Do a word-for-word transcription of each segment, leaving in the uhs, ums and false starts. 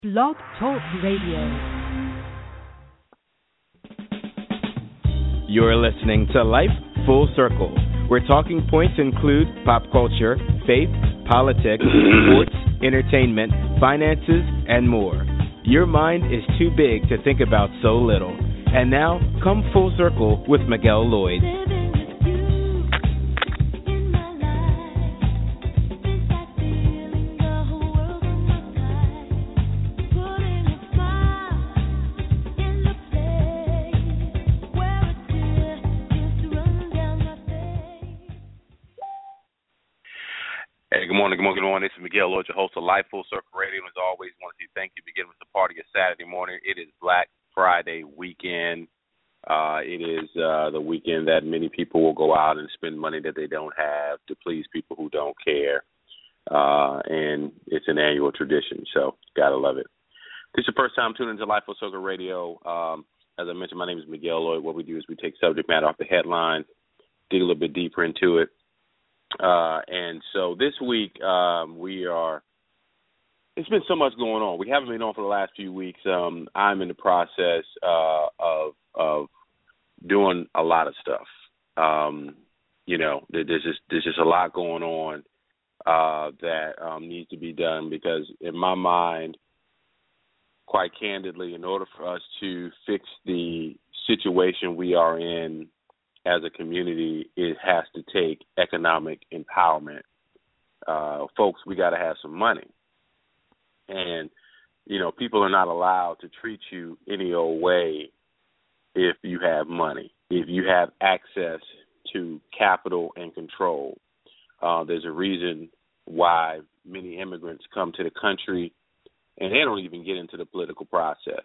Blog Talk Radio. You're listening to Life Full Circle, where talking points include pop culture, faith, politics, sports, entertainment, finances, and more. Your mind is too big to think about so little. And now, come full circle with Miguel Lloyd. Hey, good morning, good morning, good morning. This is Miguel Lloyd, your host of Life Full Circle Radio. And as always, I want to say thank you for giving us a part of your Saturday morning. It is Black Friday weekend. Uh, it is uh, the weekend that many people will go out and spend money that they don't have to please people who don't care. Uh, and it's an annual tradition, so gotta love it. If this is your first time tuning into Life Full Circle Radio. Um, as I mentioned, my name is Miguel Lloyd. What we do is we take subject matter off the headlines, dig a little bit deeper into it. Uh, and so this week um, we are, it's been so much going on. We haven't been on for the last few weeks. Um, I'm in the process uh, of of doing a lot of stuff. Um, you know, there's just, there's just a lot going on uh, that um, needs to be done because in my mind, quite candidly, in order for us to fix the situation we are in as a community, it has to take economic empowerment. Uh, folks, we got to have some money. And, you know, people are not allowed to treat you any old way if you have money, if you have access to capital and control. Uh, there's a reason why many immigrants come to the country and they don't even get into the political process.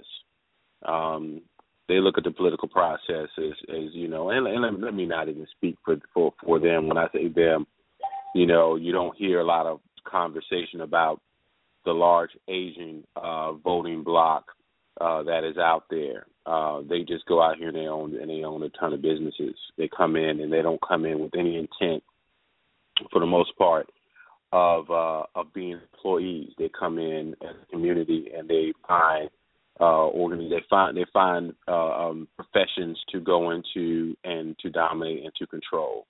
Um They look at the political process as, as you know, and, and let, let me not even speak for, for for them. When I say them, you know, you don't hear a lot of conversation about the large Asian uh, voting bloc uh, that is out there. Uh, they just go out here and they own and they own a ton of businesses. They come in and they don't come in with any intent, for the most part, of uh, of being employees. They come in as a community and they find. Uh, organi- they find they find uh, um, professions to go into and to dominate and to control.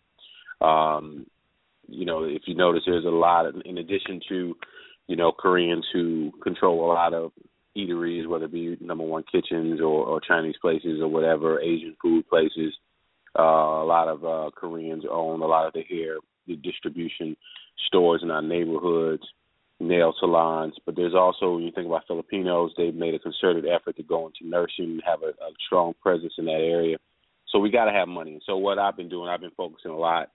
Um, you know, if you notice, there's a lot of, in addition to, you know, Koreans who control a lot of eateries, whether it be number one kitchens or, or Chinese places or whatever, Asian food places. Uh, a lot of uh, Koreans own a lot of the hair the distribution stores in our neighborhoods, nail salons, but there's also, when you think about Filipinos, they've made a concerted effort to go into nursing and have a, a strong presence in that area. So we got to have money. So what I've been doing, I've been focusing a lot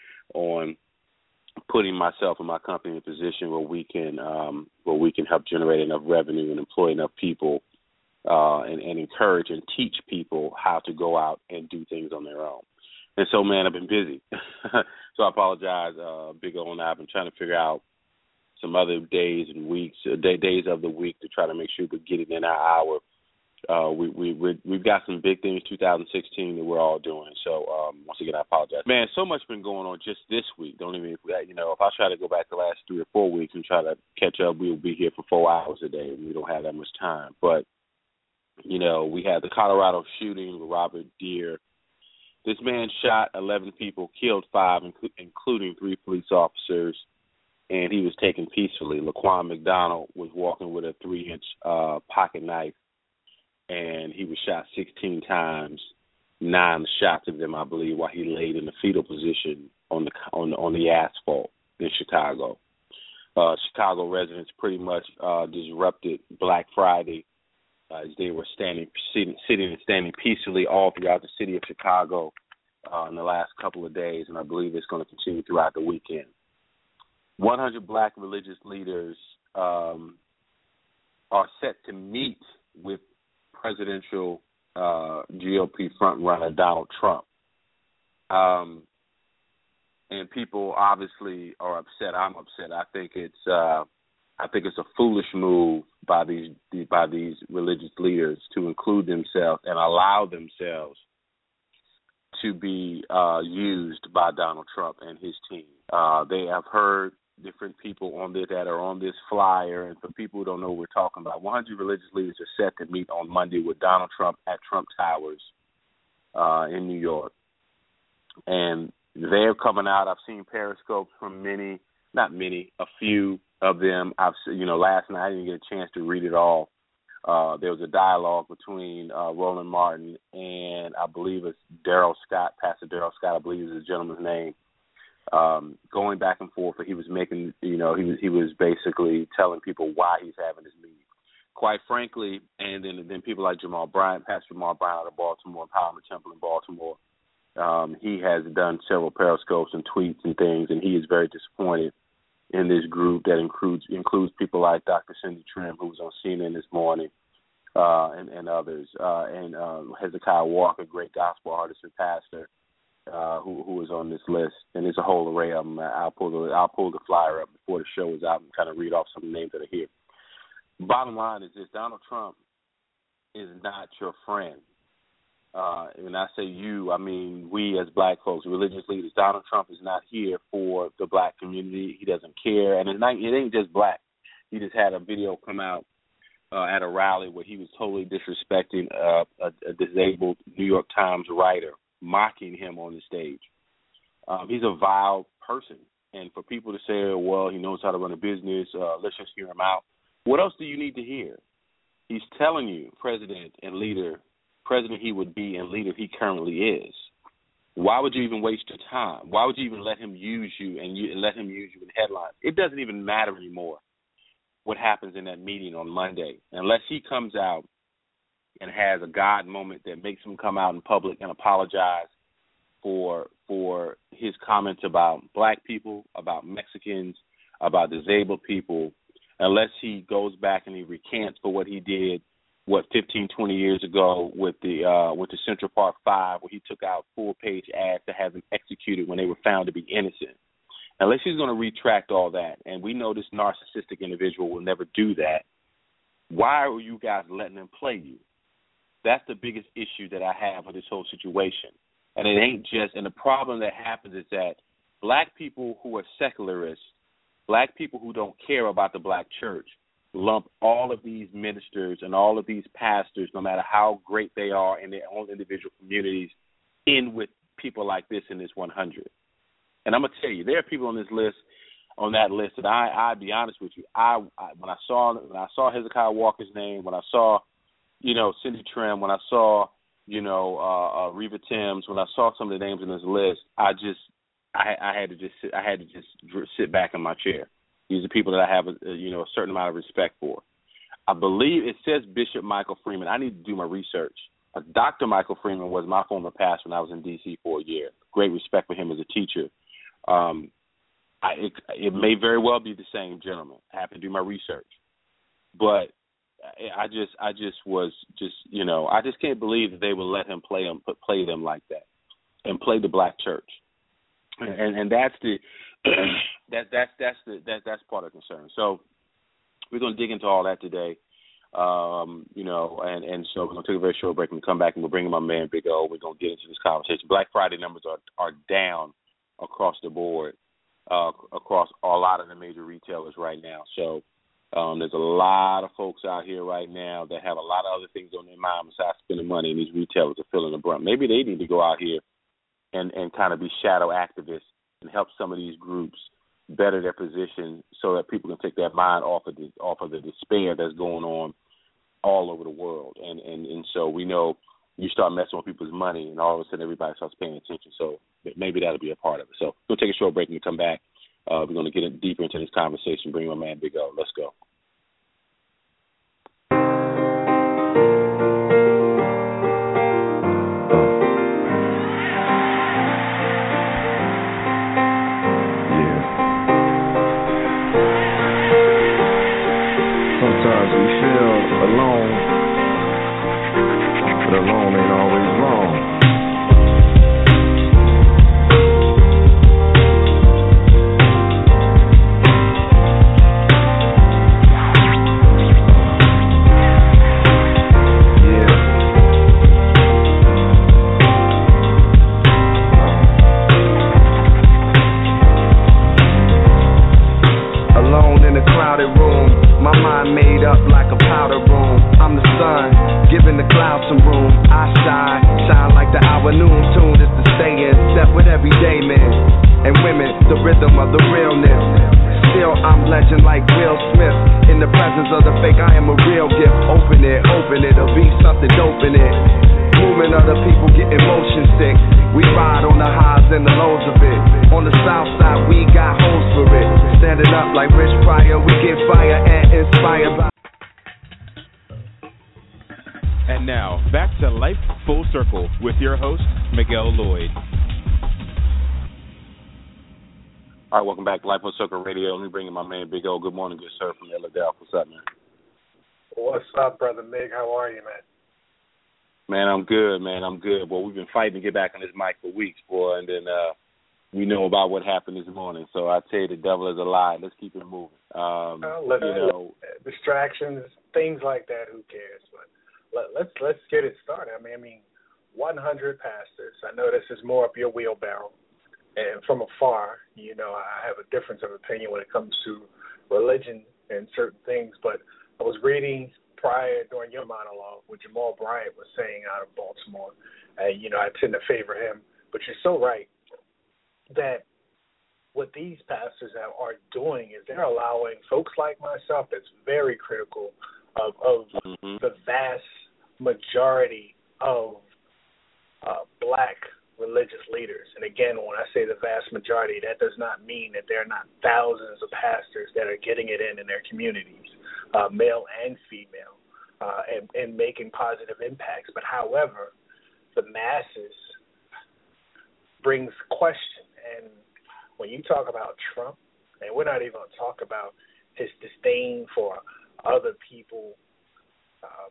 on putting myself and my company in a position where we can um, where we can help generate enough revenue and employ enough people uh, and, and encourage and teach people how to go out and do things on their own. And so, man, I've been busy. So I apologize, uh, Big O, and I've been trying to figure out some other days and weeks, uh, day, days of the week to try to make sure we get it in our hour. Uh, we, we, we, we've got some big things two thousand sixteen that we're all doing. So, um, once again, I apologize. Man, so much been going on just this week. Don't even, you know, if I try to go back the last three or four weeks and try to catch up, we'll be here for four hours a day, and we don't have that much time. But, you know, we had the Colorado shooting with Robert Deere. This man shot eleven people, killed five, including three police officers, and he was taken peacefully. Laquan McDonald was walking with a three-inch uh, pocket knife, and he was shot sixteen times, nine shots of them, I believe, while he laid in the fetal position on the on, on the asphalt in Chicago. Uh, Chicago residents pretty much uh, disrupted Black Friday uh, as they were standing, sitting, sitting and standing peacefully all throughout the city of Chicago uh, in the last couple of days, and I believe it's going to continue throughout the weekend. one hundred black religious leaders um, are set to meet with presidential uh, G O P frontrunner Donald Trump. Um, and people obviously are upset. I'm upset. I think it's uh, I think it's a foolish move by these by these religious leaders to include themselves and allow themselves to be uh, used by Donald Trump and his team. Uh, they have heard different people on this that are on this flyer. And for people who don't know what we're talking about, one hundred religious leaders are set to meet on Monday with Donald Trump at Trump Towers uh, in New York. And they're coming out. I've seen periscopes from many, not many, a few of them. I've, you know, last night I didn't get a chance to read it all. Uh, there was a dialogue between uh, Roland Martin and I believe it's Darrell Scott, Pastor Darrell Scott, I believe is the gentleman's name, um, going back and forth. He was making, you know, he was he was basically telling people why he's having this meeting. Quite frankly, and then then people like Jamal Bryant, Pastor Jamal Bryant out of Baltimore, Empowerment Temple in Baltimore, um, he has done several periscopes and tweets and things, and he is very disappointed in this group that includes includes people like Doctor Cindy Trim, who was on C N N this morning, uh, and, and others, uh, and uh, Hezekiah Walker, great gospel artist and pastor, uh, who who is on this list. And there's a whole array of them. I'll pull the I'll pull the flyer up before the show is out and kind of read off some names that are here. Bottom line is this: Donald Trump is not your friend. Uh, when I say you, I mean we as black folks, religious leaders. Donald Trump is not here for the black community. He doesn't care. And it's not, it ain't just black. He just had a video come out uh, at a rally where he was totally disrespecting uh, a, a disabled New York Times writer, mocking him on the stage. Um, he's a vile person. And for people to say, well, he knows how to run a business, uh, let's just hear him out. What else do you need to hear? He's telling you, president and leader, president he would be and leader he currently is. Why would you even waste your time? Why would you even let him use you and you, let him use you in headlines? It doesn't even matter anymore what happens in that meeting on Monday, unless he comes out and has a God moment that makes him come out in public and apologize for for his comments about black people, about Mexicans, about disabled people, unless he goes back and he recants for what he did, what, fifteen, twenty years ago with the uh, with the Central Park Five, where he took out full-page ads to have them executed when they were found to be innocent. Unless he's going to retract all that, and we know this narcissistic individual will never do that, why are you guys letting him play you? That's the biggest issue that I have with this whole situation. And it ain't just, and the problem that happens is that black people who are secularists, black people who don't care about the black church, lump all of these ministers and all of these pastors, no matter how great they are in their own individual communities, in with people like this in this one hundred. And I'm going to tell you, there are people on this list, on that list, that I, I'll be honest with you, I, I when I saw when I saw Hezekiah Walker's name, when I saw, you know, Cindy Trim, when I saw, you know, uh, uh, Reva Timms, when I saw some of the names in this list, I just, I, I had to just, sit, I had to just sit back in my chair. These are people that I have, a, you know, a certain amount of respect for. I believe it says Bishop Michael Freeman. I need to do my research. Uh, Doctor Michael Freeman was my former pastor when I was in D C for a year. Great respect for him as a teacher. Um, I, it, it may very well be the same gentleman. I have to do my research, but I just, I just was just, you know, I just can't believe that they would let him play them, play them like that, and play the black church, and and that's the. that that's that's the that that's part of the concern. So we're going to dig into all that today, um, you know, and, and so we're going to take a very short break and come back and we'll bring in my man Big O. We're going to get into this conversation. Black Friday numbers are are down across the board, uh, across a lot of the major retailers right now. So um, there's a lot of folks out here right now that have a lot of other things on their mind besides spending money, and these retailers are feeling the brunt. Maybe they need to go out here and, and kind of be shadow activists and help some of these groups better their position so that people can take their mind off of the off of the despair that's going on all over the world. And, and, and so we know you start messing with people's money and all of a sudden everybody starts paying attention. So maybe that'll be a part of it. So we'll take a short break and come back. Uh, we're going to get deeper into this conversation. Bring my man Big O. Let's go. Alone ain't always wrong. a real gift. Open it, open it, there'll be something dope in it. Moving other people getting motion sick. We ride on the highs and the lows of it. On the south side, we got hoes for it. Standing up like Rich Pryor, we get fire and inspired by. And now, back to Life Full Circle with your host, Miguel Lloyd. All right, welcome back to Life Full Circle Radio. Let me bring in my man, Big O. Good morning, good sir, from Philadelphia. What's up, man? What's up, Brother Mig? How are you, man? Man, I'm good, man. I'm good. Boy, we've been fighting to get back on this mic for weeks, boy, and then uh, we know about what happened this morning. So I tell you, the devil is a lie. Let's keep it moving. Um, well, listen, you know, distractions, things like that. Who cares? But let, let's let's get it started. I mean, I mean, one hundred pastors. I know this is more up your wheelbarrow, and from afar, you know, I have a difference of opinion when it comes to religion and certain things. But I was reading prior during your monologue what Jamal Bryant was saying out of Baltimore, and you know, I tend to favor him. But you're so right that what these pastors are, are doing is they're allowing folks like myself that's very critical of, of mm-hmm. the vast majority of uh, black religious leaders. And again, when I say the vast majority, that does not mean that there are not thousands of pastors that are getting it in in their communities, uh, male and female, uh, and, and making positive impacts. But however, the masses brings question. And when you talk about Trump, and we're not even going to talk about his disdain for other people, uh,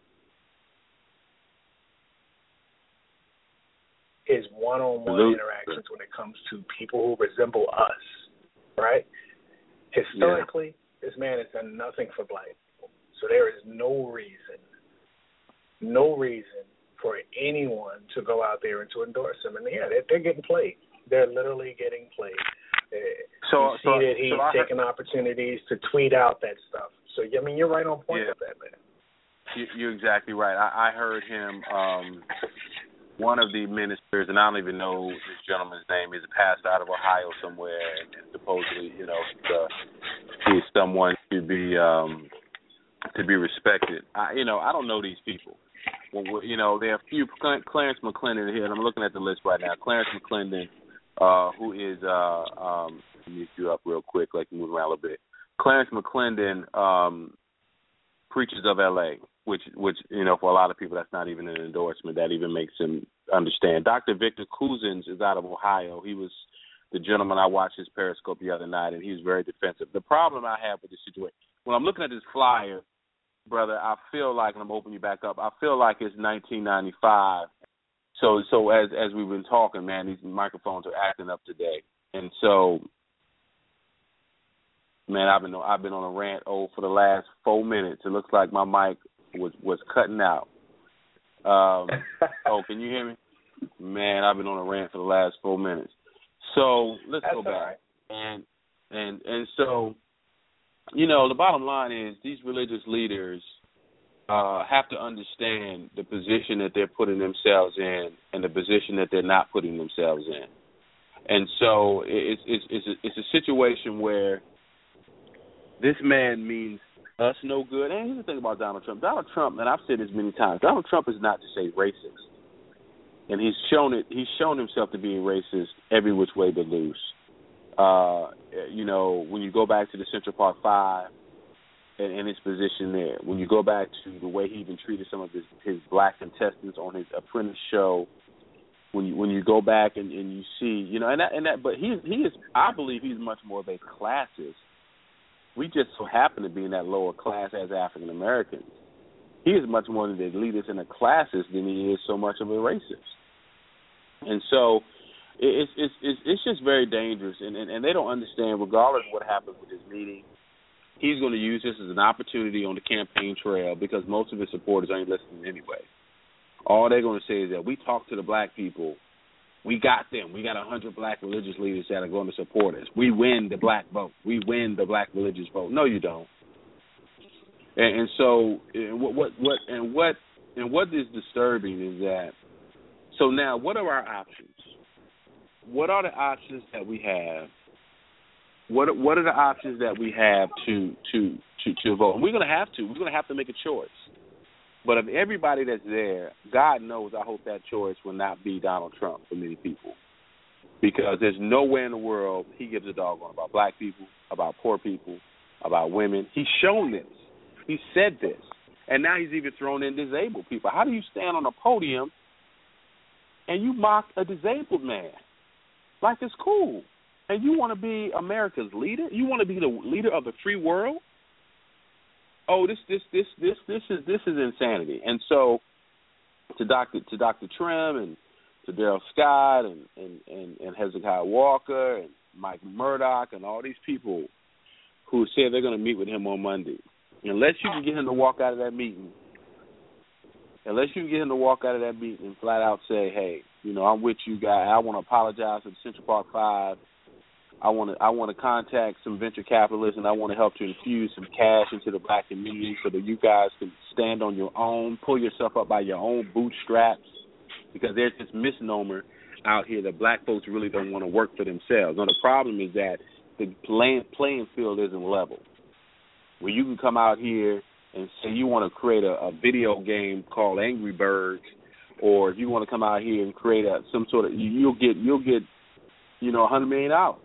his one-on-one interactions when it comes to people who resemble us, right? Historically, yeah. This man has done nothing for black people. So there is no reason, no reason for anyone to go out there and to endorse him. And yeah, they're, they're getting played. They're literally getting played. So, you see so, that he's so taking heard, opportunities to tweet out that stuff. So, I mean, you're right on point yeah. with that, man. You, you're exactly right. I, I heard him, um, one of the ministers, and I don't even know this gentleman's name, he's a pastor out of Ohio somewhere, and, and supposedly, you know, uh, he's someone to be um, to be respected. I, you know, I don't know these people. Well, you know, there are a few, Clarence McClendon here, and I'm looking at the list right now. Clarence McClendon, uh, who is, uh, um, let me mute you up real quick, like move around a little bit. Clarence McClendon um, preaches of L A, which, which, you know, for a lot of people, that's not even an endorsement. That even makes him understand. Doctor Victor Cousins is out of Ohio. He was the gentleman I watched his Periscope the other night, and he was very defensive. The problem I have with this situation, when I'm looking at this flyer, brother, I feel like, and I'm opening you back up, I feel like it's nineteen ninety-five. So, so as as we've been talking, man, these microphones are acting up today, and so, man, I've been I've been on a rant oh for the last four minutes. It looks like my mic was was cutting out. Um, oh, can you hear me? Man, I've been on a rant for the last four minutes. So let's That's go back, right. and and and so, you know, the bottom line is these religious leaders uh, have to understand the position that they're putting themselves in and the position that they're not putting themselves in. And so it's it's it's a, it's a situation where this man means us no good. And here's the thing about Donald Trump. Donald Trump, and I've said this many times, Donald Trump is not just a racist. And he's shown it. He's shown himself to be a racist every which way but loose. Uh, you know, when you go back to the Central Park Five and, and his position there, when you go back to the way he even treated some of his, his black contestants on his Apprentice show, when you when you go back and, and you see, you know, and that, and that, but he he is, I believe, he's much more of a classist. We just so happen to be in that lower class as African Americans. He is much more than the elitist and a classist than he is so much of a racist. And so it's it's it's, it's just very dangerous, and, and, and they don't understand, regardless of what happens with his meeting, he's going to use this as an opportunity on the campaign trail because most of his supporters ain't listening anyway. All they're going to say is that we talk to the black people. We got them. We got one hundred black religious leaders that are going to support us. We win the black vote. We win the black religious vote. No, you don't. And, and so, and what, what, what, and what, and what is disturbing is that. So now, what are our options? What are the options that we have? What What are the options that we have to to to, to vote. And we're going to have to. We're going to have to make a choice. But of everybody that's there, God knows I hope that choice will not be Donald Trump for many people. Because there's nowhere in the world he gives a doggone about black people, about poor people, about women. He's shown this. He said this. And now he's even thrown in disabled people. How do you stand on a podium and you mock a disabled man? Like it's cool. And you want to be America's leader? You want to be the leader of the free world? Oh, this this this this this is this is insanity. And so to Doctor to Doctor Trim and to Daryl Scott and, and, and, and Hezekiah Walker and Mike Murdoch and all these people who said they're going to meet with him on Monday. Unless you can get him to walk out of that meeting, unless you can get him to walk out of that meeting and flat out say, hey, you know, I'm with you guys. I want to apologize to the Central Park Five. I want to I want to contact some venture capitalists, and I want to help to infuse some cash into the black community so that you guys can stand on your own, pull yourself up by your own bootstraps, because there's this misnomer out here that black folks really don't want to work for themselves. Now, the problem is that the playing, playing field isn't level. Where you can come out here and say you want to create a, a video game called Angry Birds, or if you want to come out here and create a, some sort of, you'll get, you'll get, you know, one hundred million dollars.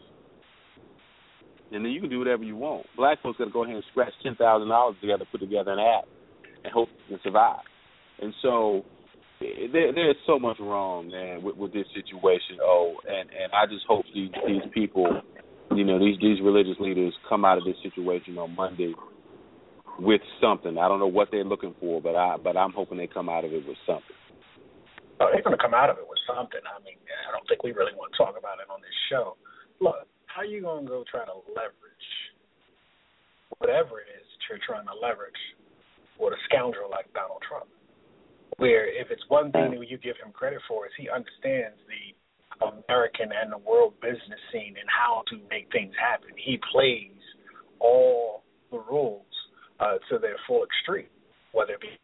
And then you can do whatever you want. Black folks got to go ahead and scratch ten thousand dollars together, put together an app, and hope to survive. And so there, there's so much wrong, man, with, with this situation. Oh, and, and I just hope these, these people, you know, these these religious leaders come out of this situation on Monday with something. I don't know what they're looking for, but I but I'm hoping they come out of it with something. Oh, they're going to come out of it with something. I mean, I don't think we really want to talk about it on this show. Look. How are you going to go try to leverage whatever it is that you're trying to leverage with a scoundrel like Donald Trump? Where if it's one thing that you give him credit for is he understands the American and the world business scene and how to make things happen. He plays all the rules uh, to their full extreme, whether it be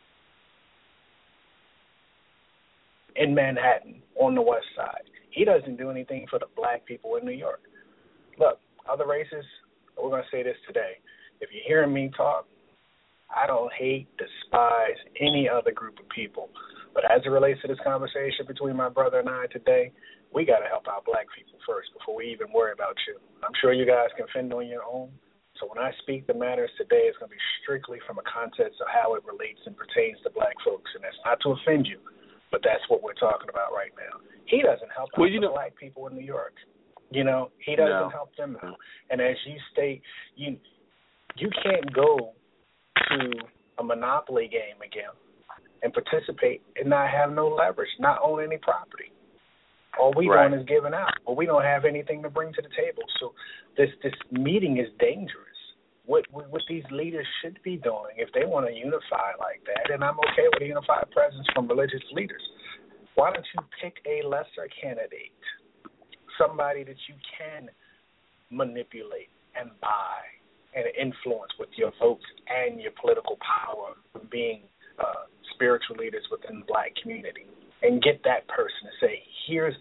in Manhattan, on the west side. He doesn't do anything for the black people in New York. Look, other races, we're going to say this today. If you're hearing me talk, I don't hate, despise any other group of people. But as it relates to this conversation between my brother and I today, we got to help out black people first before we even worry about you. I'm sure you guys can fend on your own. So when I speak the matters today, it's going to be strictly from a context of how it relates and pertains to black folks. And that's not to offend you, but that's what we're talking about right now. He doesn't help out well, the know, black people in New York. You know, he doesn't no. help them out. And as you state, you you can't go to a Monopoly game again and participate and not have no leverage, not own any property. All we right. doing is giving out, but we don't have anything to bring to the table. So this this meeting is dangerous. What, what what these leaders should be doing, if they want to unify like that, and I'm okay with a unified presence from religious leaders, why don't you pick a lesser candidate, somebody that you can manipulate and buy and influence with your votes and your political power of being uh, spiritual leaders within the black community, and get that person to say, here's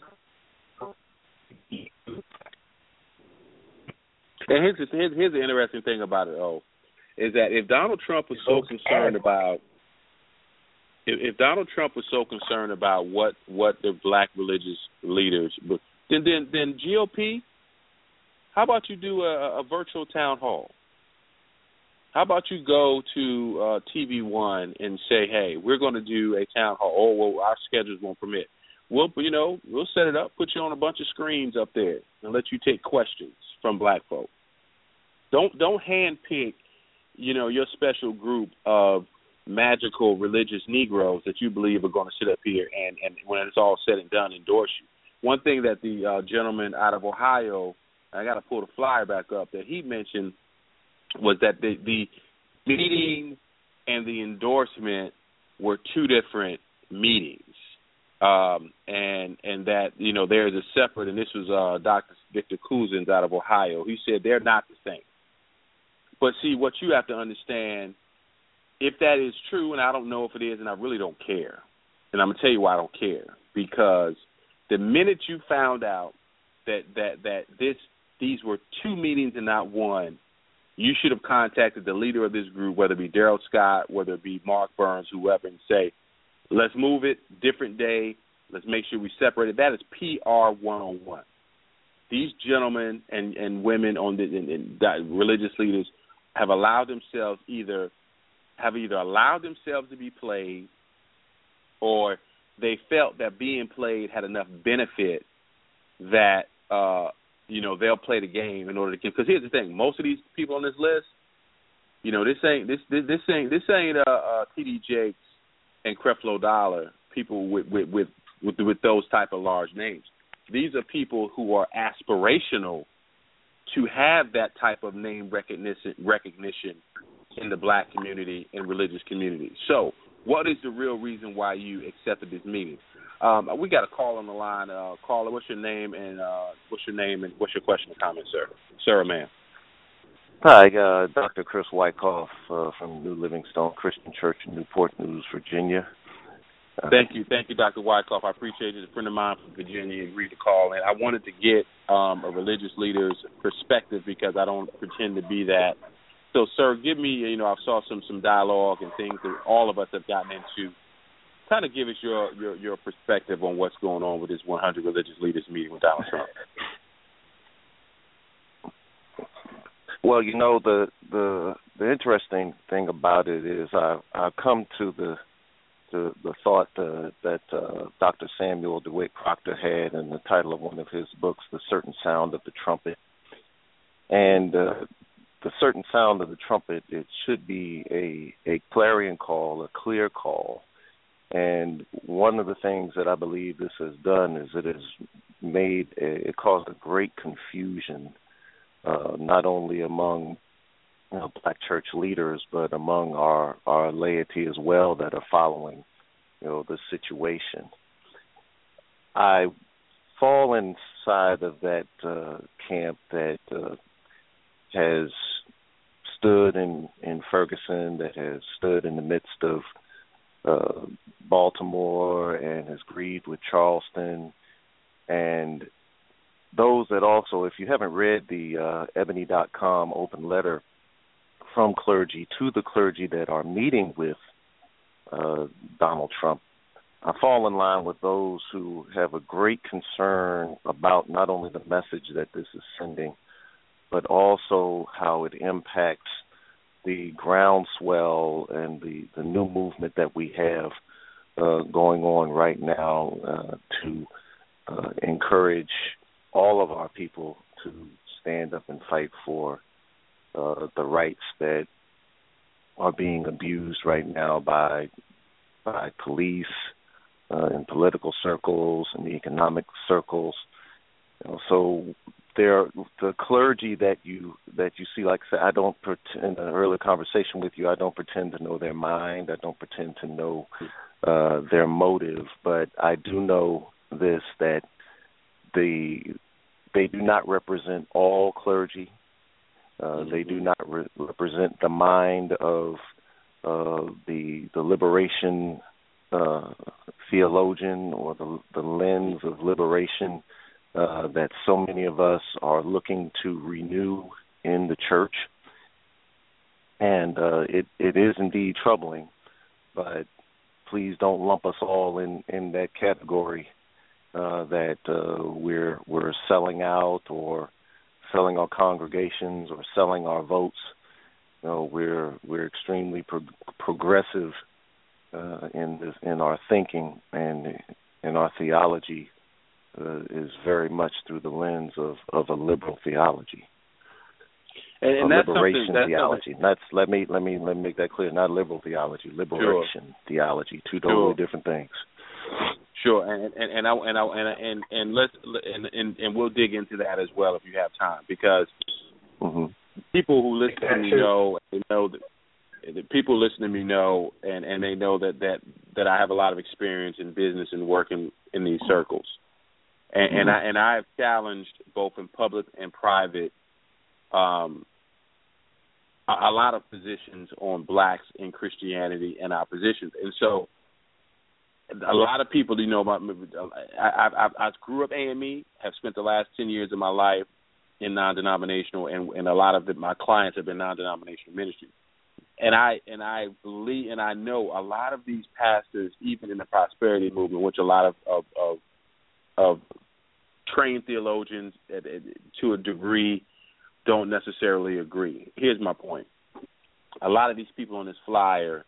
and here's, here's, here's the interesting thing about it, oh, is that if Donald Trump was so concerned about If, if Donald Trump was so concerned about what, what the black religious leaders, then then then G O P, how about you do a, a virtual town hall? How about you go to uh, T V One and say, hey, we're going to do a town hall. Oh, well, our schedules won't permit. We'll, you know, we'll set it up, put you on a bunch of screens up there, and let you take questions from black folk. Don't don't handpick, you know, your special group of magical religious Negroes that you believe are going to sit up here and, and when it's all said and done, endorse you. One thing that the uh, gentleman out of Ohio, I got to pull the flyer back up, that he mentioned was that the, the meeting and the endorsement were two different meetings. Um, and and that, you know, there's a separate, and this was uh, Doctor Victor Cousins out of Ohio. He said they're not the same. But see, what you have to understand, if that is true, and I don't know if it is, and I really don't care, and I'm going to tell you why I don't care, because the minute you found out that, that, that this these were two meetings and not one, you should have contacted the leader of this group, whether it be Daryl Scott, whether it be Mark Burns, whoever, and say, let's move it, different day, let's make sure we separate it. That is P R one oh one. These gentlemen and, and women on the and, and religious leaders have allowed themselves either have either allowed themselves to be played, or they felt that being played had enough benefit that uh, you know they'll play the game in order to. Because here's the thing: most of these people on this list, you know, this ain't this this, this ain't this ain't uh, uh, T D Jakes and Creflo Dollar, people with with, with with with those type of large names. These are people who are aspirational to have that type of name recognition recognition in the black community and religious community. So, what is the real reason why you accepted this meeting? Um, we got a call on the line. Uh, caller, what's your name and uh, what's your name and what's your question or comment, sir? Sir or ma'am? Hi, uh, Doctor Chris Wyckoff uh, from New Livingstone Christian Church in Newport News, Virginia. Uh, thank you. Thank you, Doctor Wyckoff. I appreciate it. A friend of mine from Virginia agreed to call in. I wanted to get um, a religious leader's perspective because I don't pretend to be that. So, sir, give me, you know, I saw some, some dialogue and things that all of us have gotten into. Kind of give us your, your, your perspective on what's going on with this one hundred religious leaders meeting with Donald Trump. Well, you know, the the the interesting thing about it is I I've come to the the, the thought uh, that uh, Doctor Samuel DeWitt Proctor had in the title of one of his books, The Certain Sound of the Trumpet. And uh, the certain sound of the trumpet, it should be a, a clarion call, a clear call. And one of the things that I believe this has done is it has made, a, it caused a great confusion, uh, not only among you know, black church leaders, but among our, our laity as well that are following, you know, the situation. I fall inside of that uh, camp that uh, has stood in, in Ferguson, that has stood in the midst of uh, Baltimore and has grieved with Charleston, and those that also, if you haven't read the uh, ebony dot com open letter from clergy to the clergy that are meeting with uh, Donald Trump, I fall in line with those who have a great concern about not only the message that this is sending, but also how it impacts the groundswell and the, the new movement that we have uh, going on right now uh, to uh, encourage all of our people to stand up and fight for uh, the rights that are being abused right now by by police uh, in political circles and the economic circles. You know, so there, the clergy that you that you see, like I said, I don't pretend, in an earlier conversation with you, I don't pretend to know their mind. I don't pretend to know uh, their motive, but I do know this, that the they do not represent all clergy. Uh, they do not re- represent the mind of uh, the the liberation uh, theologian or the, the lens of liberation uh, that so many of us are looking to renew in the church. And uh, it, it is indeed troubling, but please don't lump us all in, in that category uh, that uh, we're we're selling out or selling our congregations or selling our votes. You know, we're we're extremely pro- progressive uh, in this, in our thinking, and in our theology uh, is very much through the lens of, of a liberal theology. And, and a that's liberation that's theology. That's let me let me let me make that clear. Not liberal theology, liberation sure. theology. Two totally sure. different things. Sure, and and and I, and I, and and and let's and, and and we'll dig into that as well if you have time, because mm-hmm. people who listen to me know they know that the people listening to me know, and, and they know that, that, that I have a lot of experience in business and working in these circles, and, mm-hmm. and I and I have challenged both in public and private um, a, a lot of positions on blacks in Christianity and our positions, and so. A lot of people, you know, about I, I, I, I grew up A M E, have spent the last ten years of my life in non-denominational, and, and a lot of the, my clients have been non-denominational ministries. And I and I believe and I know a lot of these pastors, even in the prosperity movement, which a lot of of of, of trained theologians at, at, to a degree don't necessarily agree. Here's my point: a lot of these people on this flyer,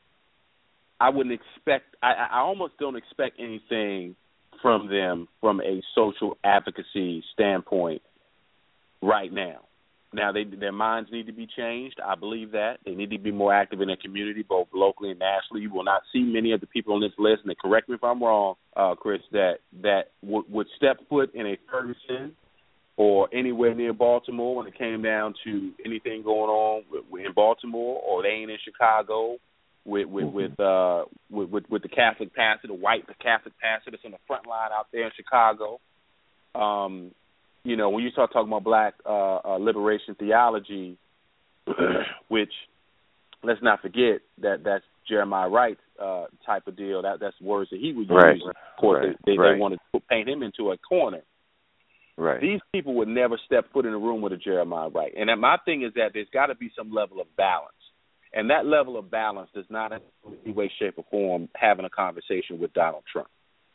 I wouldn't expect. I, I almost don't expect anything from them from a social advocacy standpoint right now. Now, they, their minds need to be changed. I believe that. They need to be more active in their community, both locally and nationally. You will not see many of the people on this list, and correct me if I'm wrong, uh, Chris, that, that w- would step foot in a Ferguson or anywhere near Baltimore when it came down to anything going on with, in Baltimore, or they ain't in Chicago with with mm-hmm. with, uh, with, with with the Catholic pastor, the white the Catholic pastor that's on the front line out there in Chicago. Um You know, when you start talking about black uh, uh, liberation theology, which let's not forget that that's Jeremiah Wright's uh, type of deal. That that's words that he would use. Right. Of course, right. they, they, right. they wanted to paint him into a corner. Right. These people would never step foot in a room with a Jeremiah Wright. And my thing is that there's got to be some level of balance, and that level of balance does not, in any way, shape, or form, having a conversation with Donald Trump.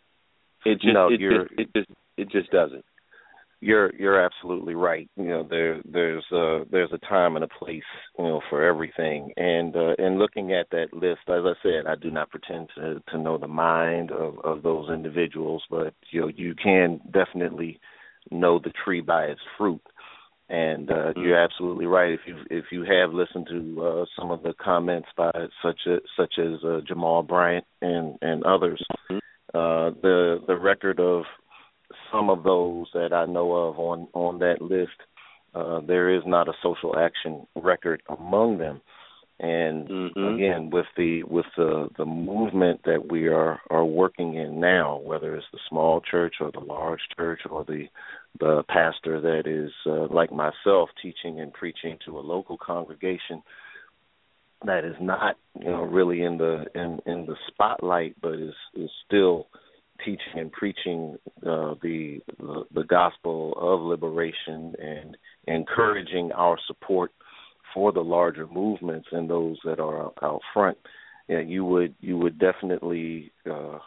It just, no, it, you're, just, it just, it just doesn't. You're you're absolutely right. You know, there there's uh there's a time and a place, you know, for everything. And uh, and looking at that list, as I said, I do not pretend to, to know the mind of, of those individuals, but you know, you can definitely know the tree by its fruit. And uh, mm-hmm. you're absolutely right. If you if you have listened to uh, some of the comments by such a, such as uh, Jamal Bryant and and others, mm-hmm. uh, the the record of some of those that I know of on, on that list, uh, there is not a social action record among them. And mm-hmm. again, with the with the, the movement that we are, are working in now, whether it's the small church or the large church or the the pastor that is uh, like myself teaching and preaching to a local congregation that is not, you know, really in the in, in the spotlight, but is is still teaching and preaching uh, the, the the gospel of liberation and encouraging our support for the larger movements and those that are out front. Yeah, you would you would definitely uh,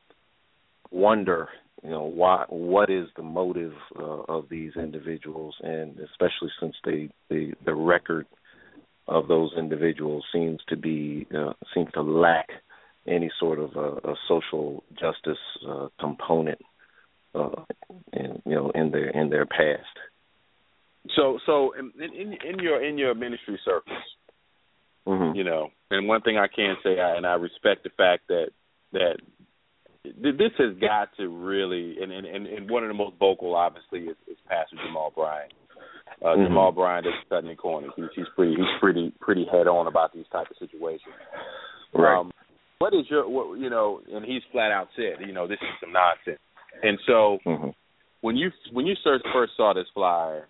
wonder, you know, why what is the motive uh, of these individuals, and especially since they, they the record of those individuals seems to be uh, seems to lack any sort of a, a social justice uh, component, uh, in, you know, in their in their past. So, so in, in, in your in your ministry circles, mm-hmm. you know, and one thing I can say, I, and I respect the fact that that this has got to really, and and, and one of the most vocal, obviously, is, is Pastor Jamal Bryant. Uh, mm-hmm. Jamal Bryant is cutting the corners. He's, he's pretty he's pretty pretty head on about these type of situations. Right. Um, What is your, what, you know, and he's flat out said, you know, this is some nonsense. And so mm-hmm. when you when you first saw this flyer,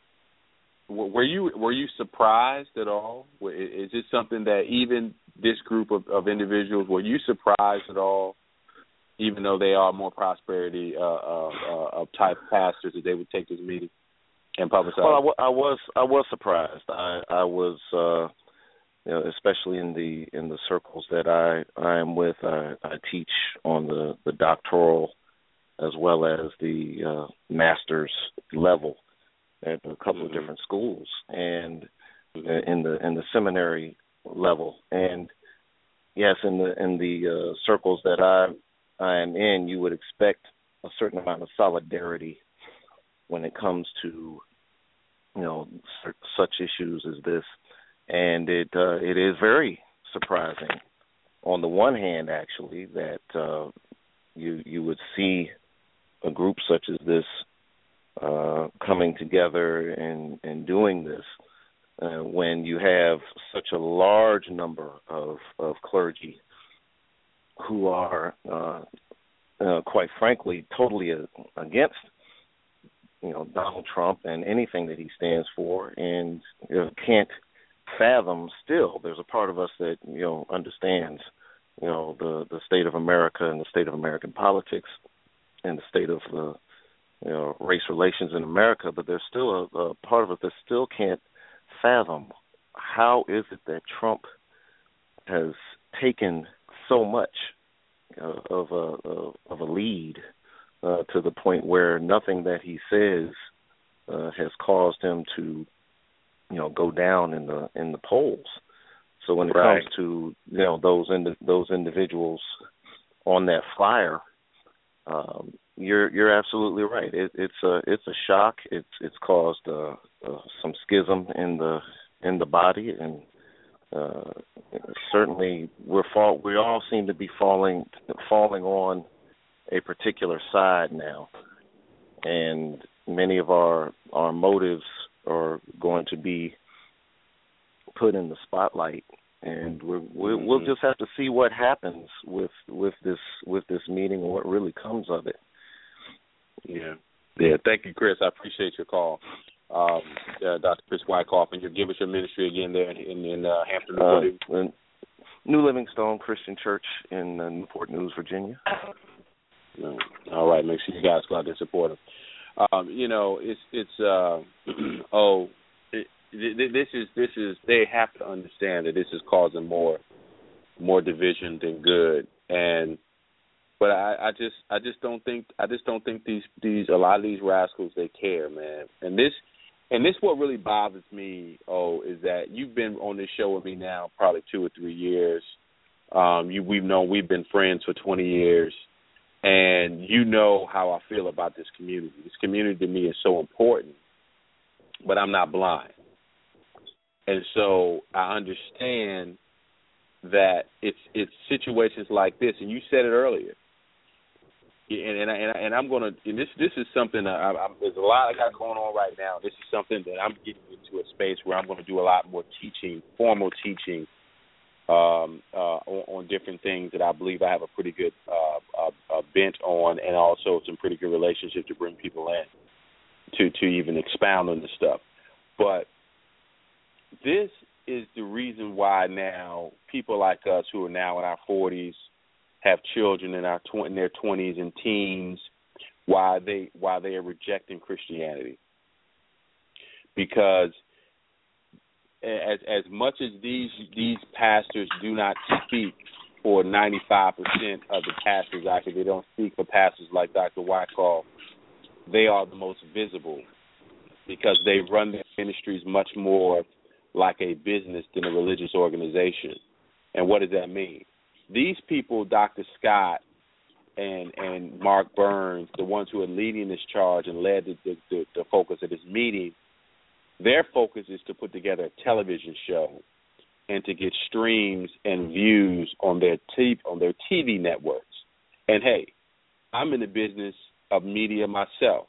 were you were you surprised at all? Is it something that even this group of, of individuals, were you surprised at all, even though they are more prosperity uh, uh, uh, type pastors, that they would take this meeting and publicize? Well, I, w- I was I was surprised. I I was. Uh, You know, especially in the in the circles that I, I am with, I, I teach on the, the doctoral as well as the uh, master's level at a couple mm-hmm. of different schools, and mm-hmm. in the in the seminary level. And yes, in the in the uh, circles that I I am in, you would expect a certain amount of solidarity when it comes to, you know, such issues as this. And it uh, it is very surprising, on the one hand, actually, that uh, you you would see a group such as this uh, coming together and, and doing this uh, when you have such a large number of, of clergy who are, uh, uh, quite frankly, totally against, you know, Donald Trump and anything that he stands for, and you know, can't fathom still. There's a part of us that, you know, understands, you know, the, the state of America and the state of American politics and the state of the you know, race relations in America, but there's still a, a part of it that still can't fathom how is it that Trump has taken so much uh, of a of, of a lead uh, to the point where nothing that he says uh, has caused him to, you know, go down in the in the polls. So when it right. comes to, you know, those indi- those individuals on that flyer, um, you're you're absolutely right. It, it's a it's a shock. It's it's caused uh, uh, some schism in the in the body, and uh, certainly we're fall we all seem to be falling falling on a particular side now, and many of our our motives are going to be put in the spotlight, and we're, we're, mm-hmm. we'll just have to see what happens with with this with this meeting and what really comes of it. Yeah, yeah. Thank you, Chris. I appreciate your call, um, uh, Doctor Chris Wyckoff, and you give us your ministry again there in, in, in uh, Hampton, New uh, New Livingstone Christian Church in uh, Newport News, Virginia. No. All right, make sure you guys go out there and support them. Um, you know, it's it's uh, oh. This is this is. They have to understand that this is causing more, more division than good. And, but I, I just I just don't think I just don't think these these a lot of these rascals, they care, man. And this and this what really bothers me. Oh, is that you've been on this show with me now probably two or three years. Um, you we've known we've been friends for twenty years, and you know how I feel about this community. This community to me is so important, but I'm not blind. And so I understand that it's it's situations like this, and you said it earlier. And and, and, and I'm gonna. And this this is something. I, I, there's a lot I got going on right now. This is something that I'm getting into a space where I'm going to do a lot more teaching, formal teaching, um, uh, on, on different things that I believe I have a pretty good uh, uh, uh, bent on, and also some pretty good relationships to bring people in to to even expound on this stuff, but. This is the reason why now people like us who are now in our forties, have children in our tw- in their twenties and teens, why they why they are rejecting Christianity. Because as as much as these these pastors do not speak for ninety-five percent of the pastors, actually they don't speak for pastors like Doctor Wyckoff, they are the most visible because they run their ministries much more like a business than a religious organization. And what does that mean? These people, Doctor Scott and and Mark Burns, the ones who are leading this charge and led the, the, the, the focus of this meeting, their focus is to put together a television show and to get streams and views on their t- on their T V networks. And hey, I'm in the business of media myself,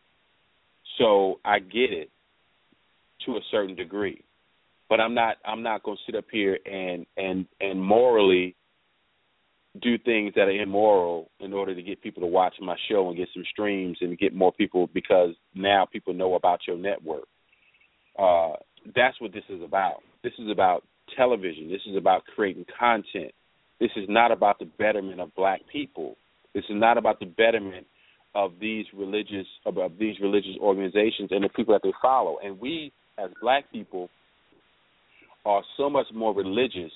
so I get it to a certain degree. But I'm not I'm not going to sit up here and, and, and morally do things that are immoral in order to get people to watch my show and get some streams and get more people because now people know about your network. Uh, that's what this is about. This is about television. This is about creating content. This is not about the betterment of black people. This is not about the betterment of these religious of, of these religious organizations and the people that they follow. And we as black people are so much more religious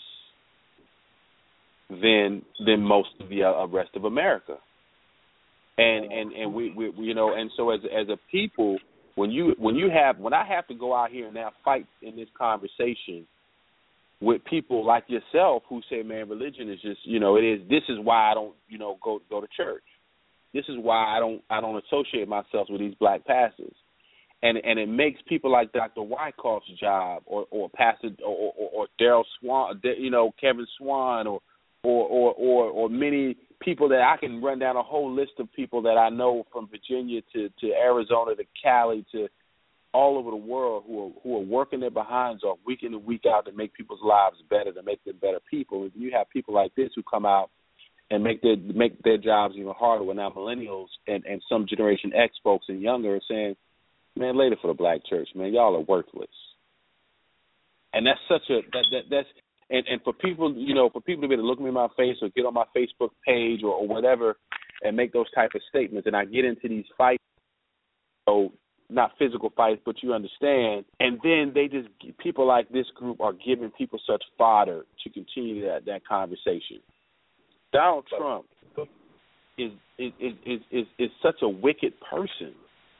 than than most of the uh, rest of America, and and and we, we you know and so as as a people, when you when you have when I have to go out here and now fight in this conversation with people like yourself who say, man, religion is just you know it is this is why I don't you know go go to church. This is why I don't I don't associate myself with these black pastors. And and it makes people like Doctor Wyckoff's job, or or Pastor, or or, or Daryl Swan, you know, Kevin Swan, or or, or or or many people that I can run down a whole list of people that I know from Virginia to, to Arizona to Cali to all over the world who are who are working their behinds off week in and week out to make people's lives better, to make them better people. If you have people like this who come out and make their make their jobs even harder, when now millennials and, and some Generation X folks and younger are saying, man, later for the black church, man, y'all are worthless. And that's such a that, that that's and, and for people, you know, for people to be able to look me in my face or get on my Facebook page or, or whatever and make those type of statements, and I get into these fights know, not physical fights, but you understand. And then they just, people like this group are giving people such fodder to continue that, that conversation. Donald Trump is is, is is is such a wicked person.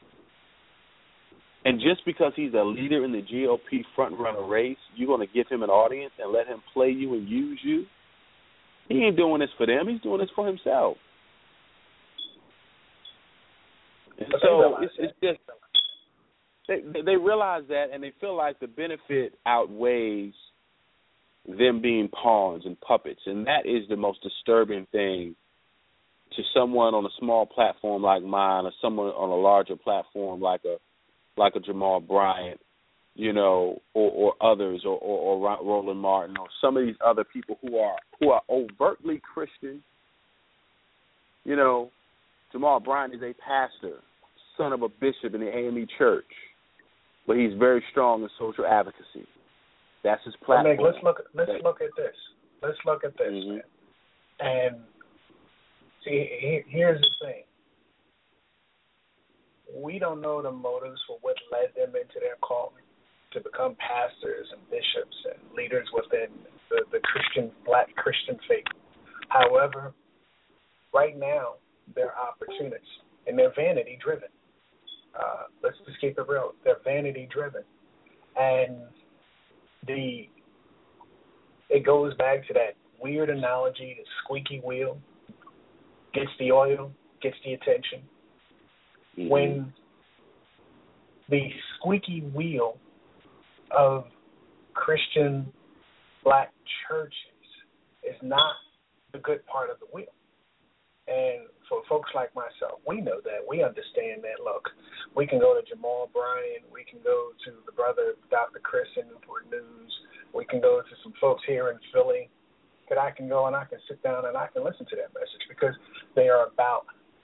And just because he's a leader in the G O P front-runner race, you're going to give him an audience and let him play you and use you? He ain't doing this for them. He's doing this for himself. And so it's, it's just they they realize that, and they feel like the benefit outweighs them being pawns and puppets, and that is the most disturbing thing to someone on a small platform like mine, or someone on a larger platform like a like a Jamal Bryant, you know, or, or others, or, or, or Roland Martin, or some of these other people who are who are overtly Christian. You know, Jamal Bryant is a pastor, son of a bishop in the A M E Church, but he's very strong in social advocacy. That's his platform. Well, let's look. Let's look at this. Let's look at this, mm-hmm. man. And see, here's the thing. We don't know the motives for what led them into their calling to become pastors and bishops and leaders within the, the Christian, black Christian faith. However, right now, they're opportunists, and they're vanity-driven. Uh, let's just keep it real. They're vanity-driven. And the it goes back to that weird analogy, the squeaky wheel gets the oil, gets the attention. Mm-hmm. When the squeaky wheel of Christian black churches is not the good part of the wheel. And for folks like myself, we know that. We understand that. Look, we can go to Jamal Bryant. We can go to the brother Doctor Chris in Newport News. We can go to some folks here in Philly that I can go and I can sit down and I can listen to that message because they are about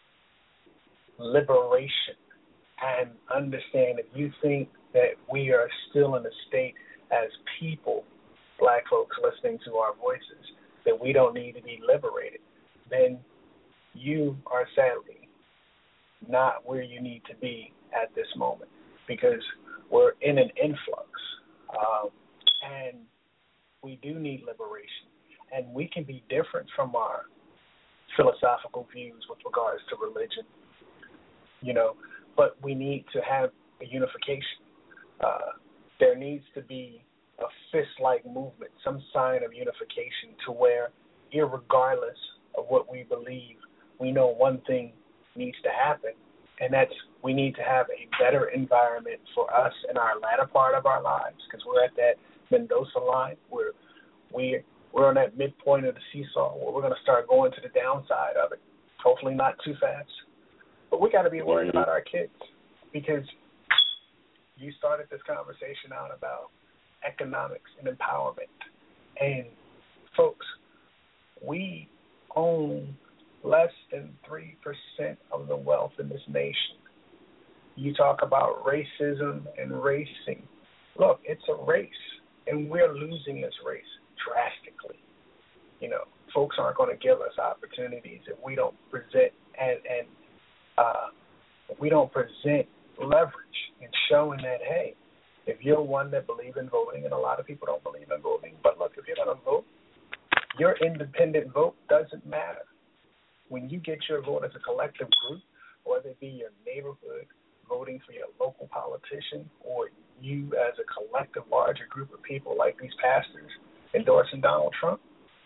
liberation. And understand if you think that we are still in a state as people, black folks listening to our voices, that we don't need to be liberated, then you are sadly not where you need to be at this moment because we're in an influx. Um, and we do need liberation. And we can be different from our philosophical views with regards to religion, you know, but we need to have a unification. Uh, there needs to be a fist-like movement, some sign of unification to where, irregardless of what we believe, we know one thing needs to happen, and that's we need to have a better environment for us in our latter part of our lives because we're at that Mendoza line where we, we're on that midpoint of the seesaw where we're going to start going to the downside of it, hopefully not too fast. But we got to be worried about our kids because you started this conversation out about economics and empowerment. And, folks, we own less than three percent of the wealth in this nation. You talk about racism and racing. Look, it's a race, and we're losing this race drastically. You know, folks aren't going to give us opportunities if we don't present and, and uh, if we don't present leverage and showing that, hey, if you're one that believes in voting, and a lot of people don't believe in voting, but look, if you're going to vote, your independent vote doesn't matter. When you get your vote as a collective group, whether it be your neighborhood voting for your local politician or you as a collective larger group of people like these pastors endorsing Donald Trump,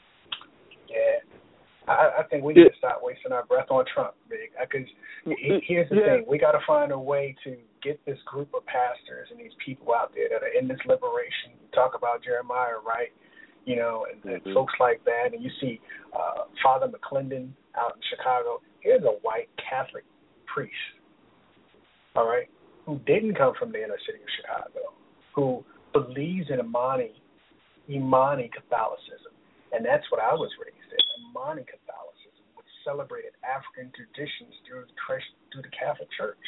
yeah, I, I think we need to stop wasting our breath on Trump, big. Because here's the yeah. thing: we got to find a way to get this group of pastors and these people out there that are in this liberation. Talk about Jeremiah, right? You know, and, and mm-hmm. folks like that. And you see uh, Father McClendon out in Chicago. Here's a white Catholic priest, all right, who didn't come from the inner city of Chicago, who believes in Imani, Imani Catholicism, and that's what I was raised in. Imani Catholicism, which celebrated African traditions through the, through the Catholic Church.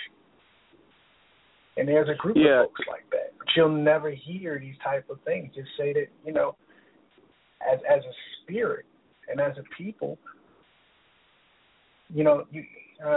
And there's a group yeah. of folks like that. But you'll never hear these type of things. Just say that, you know, as as a spirit and as a people, you know, you uh,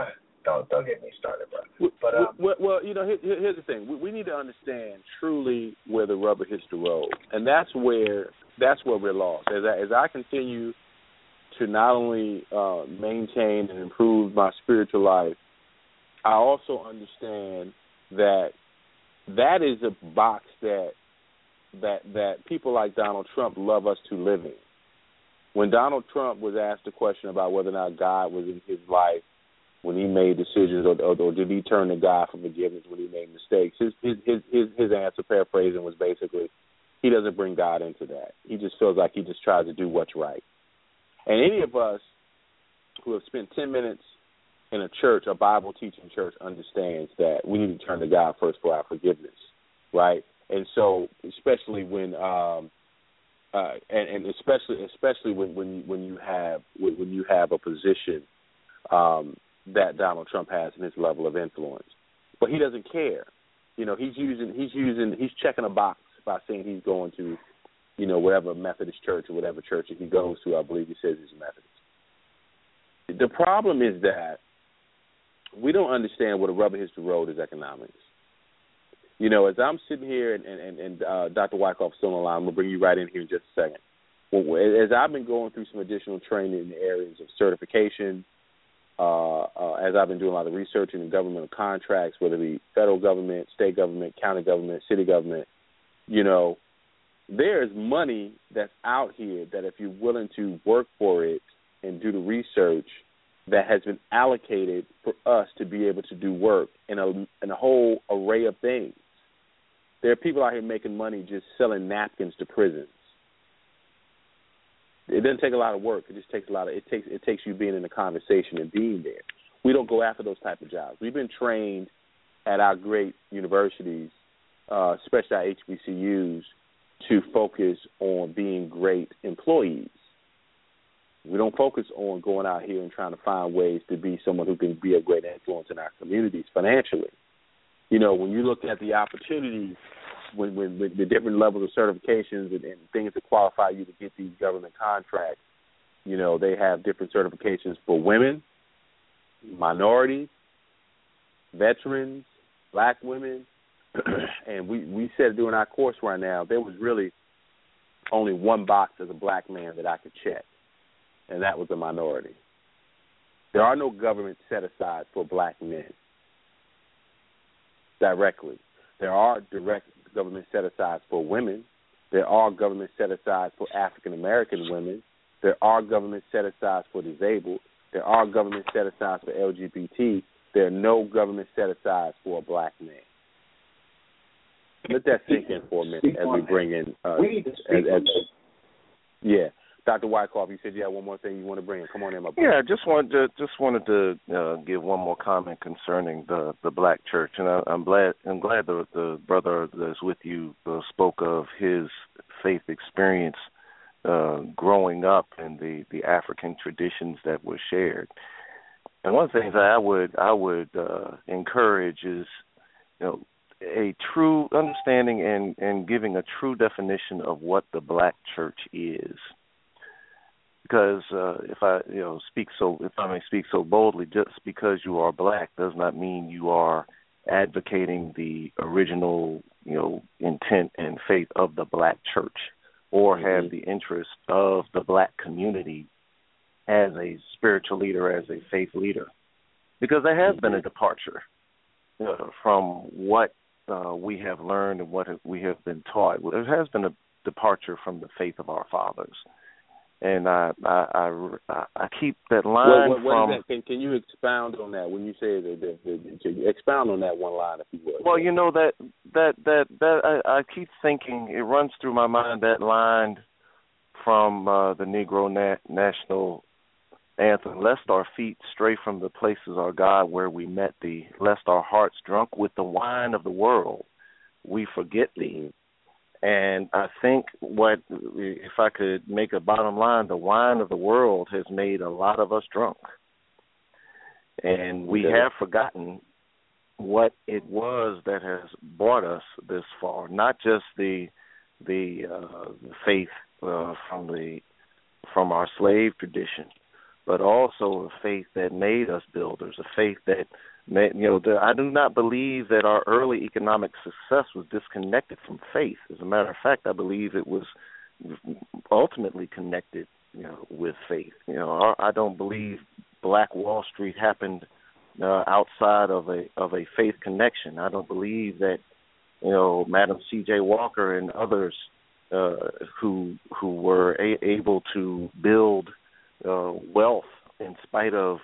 don't don't get me started, bro. But um, well, well, you know, here, here's the thing: we, we need to understand truly where the rubber hits the road, and that's where that's where we're lost. As I, as I continue to not only uh, maintain and improve my spiritual life, I also understand that that is a box that that that people like Donald Trump love us to live in. When Donald Trump was asked a question about whether or not God was in his life when he made decisions, or, or, or did he turn to God for forgiveness when he made mistakes, his his his his, his answer, paraphrasing, was basically, he doesn't bring God into that. He just feels like he just tries to do what's right. And any of us who have spent ten minutes in a church, a Bible-teaching church, understands that we need to turn to God first for our forgiveness, right? And so, especially when, um, uh, and, and especially especially when when you, when you have when, when you have a position um, that Donald Trump has in his level of influence, but he doesn't care. You know, he's using he's using he's checking a box by saying he's going to, you know, whatever Methodist church or whatever church that he goes to. I believe he says he's a Methodist. The problem is that we don't understand what a rubber hits the road is economics. You know, as I'm sitting here, and, and, and uh, Doctor Wyckoff is still on the line, we'll bring you right in here in just a second. Well, as I've been going through some additional training in the areas of certification, uh, uh, as I've been doing a lot of research in government contracts, whether it be federal government, state government, county government, city government, you know, there is money that's out here that if you're willing to work for it and do the research, that has been allocated for us to be able to do work in a, in a whole array of things. There are people out here making money just selling napkins to prisons. It doesn't take a lot of work. It just takes a lot of it takes it takes you being in a conversation and being there. We don't go after those type of jobs. We've been trained at our great universities, uh, especially our H B C Us, to focus on being great employees. We don't focus on going out here and trying to find ways to be someone who can be a great influence in our communities financially. You know, when you look at the opportunities, when, when, when the different levels of certifications and, and things that qualify you to get these government contracts, you know, they have different certifications for women, minorities, veterans, black women. And we, we said during our course right now, there was really only one box as a black man that I could check, and that was a minority. There are no government set-asides for black men directly. There are direct government set-asides for women. There are government set-asides for African-American women. There are government set-asides for disabled. There are government set-asides for L G B T. There are no government set-asides for a black man. Let that sink in for a minute as we bring in, uh, as, as, yeah. Doctor Wyckoff, you said you had one more thing you want to bring in. Come on in, my brother. Yeah, I just wanted to just wanted to uh, give one more comment concerning the, the black church, and I, I'm glad I'm glad the the brother that's with you uh, spoke of his faith experience uh, growing up and the, the African traditions that were shared. And one of the things I would I would uh, encourage is, you know, a true understanding and, and giving a true definition of what the black church is. Because uh, if I, you know, speak so, if I may speak so boldly, just because you are black does not mean you are advocating the original, you know, intent and faith of the black church, or have the interest of the black community as a spiritual leader, as a faith leader. Because there has been a departure uh, from what uh, we have learned and what we have been taught. There has been a departure from the faith of our fathers. And I, I, I, I keep that line what, what, what from. Is that? Can, can you expound on that when you say that? that, that, that expound on that one line, if you would. Well, you know that that that that I, I keep thinking it runs through my mind that line from uh, the Negro na- national anthem: "Lest our feet stray from the places, our God, where we met Thee. Lest our hearts drunk with the wine of the world, we forget Thee." And I think what, if I could make a bottom line, the wine of the world has made a lot of us drunk. And we okay. have forgotten what it was that has brought us this far, not just the the uh, faith uh, from the from our slave tradition, but also a faith that made us builders, a faith that made, you know, the, I do not believe that our early economic success was disconnected from faith. As a matter of fact, I believe it was ultimately connected, you know, with faith. You know, our, I don't believe Black Wall Street happened uh, outside of a of a faith connection. I don't believe that, you know, Madam C J Walker and others uh, who who were a- able to build uh, wealth in spite of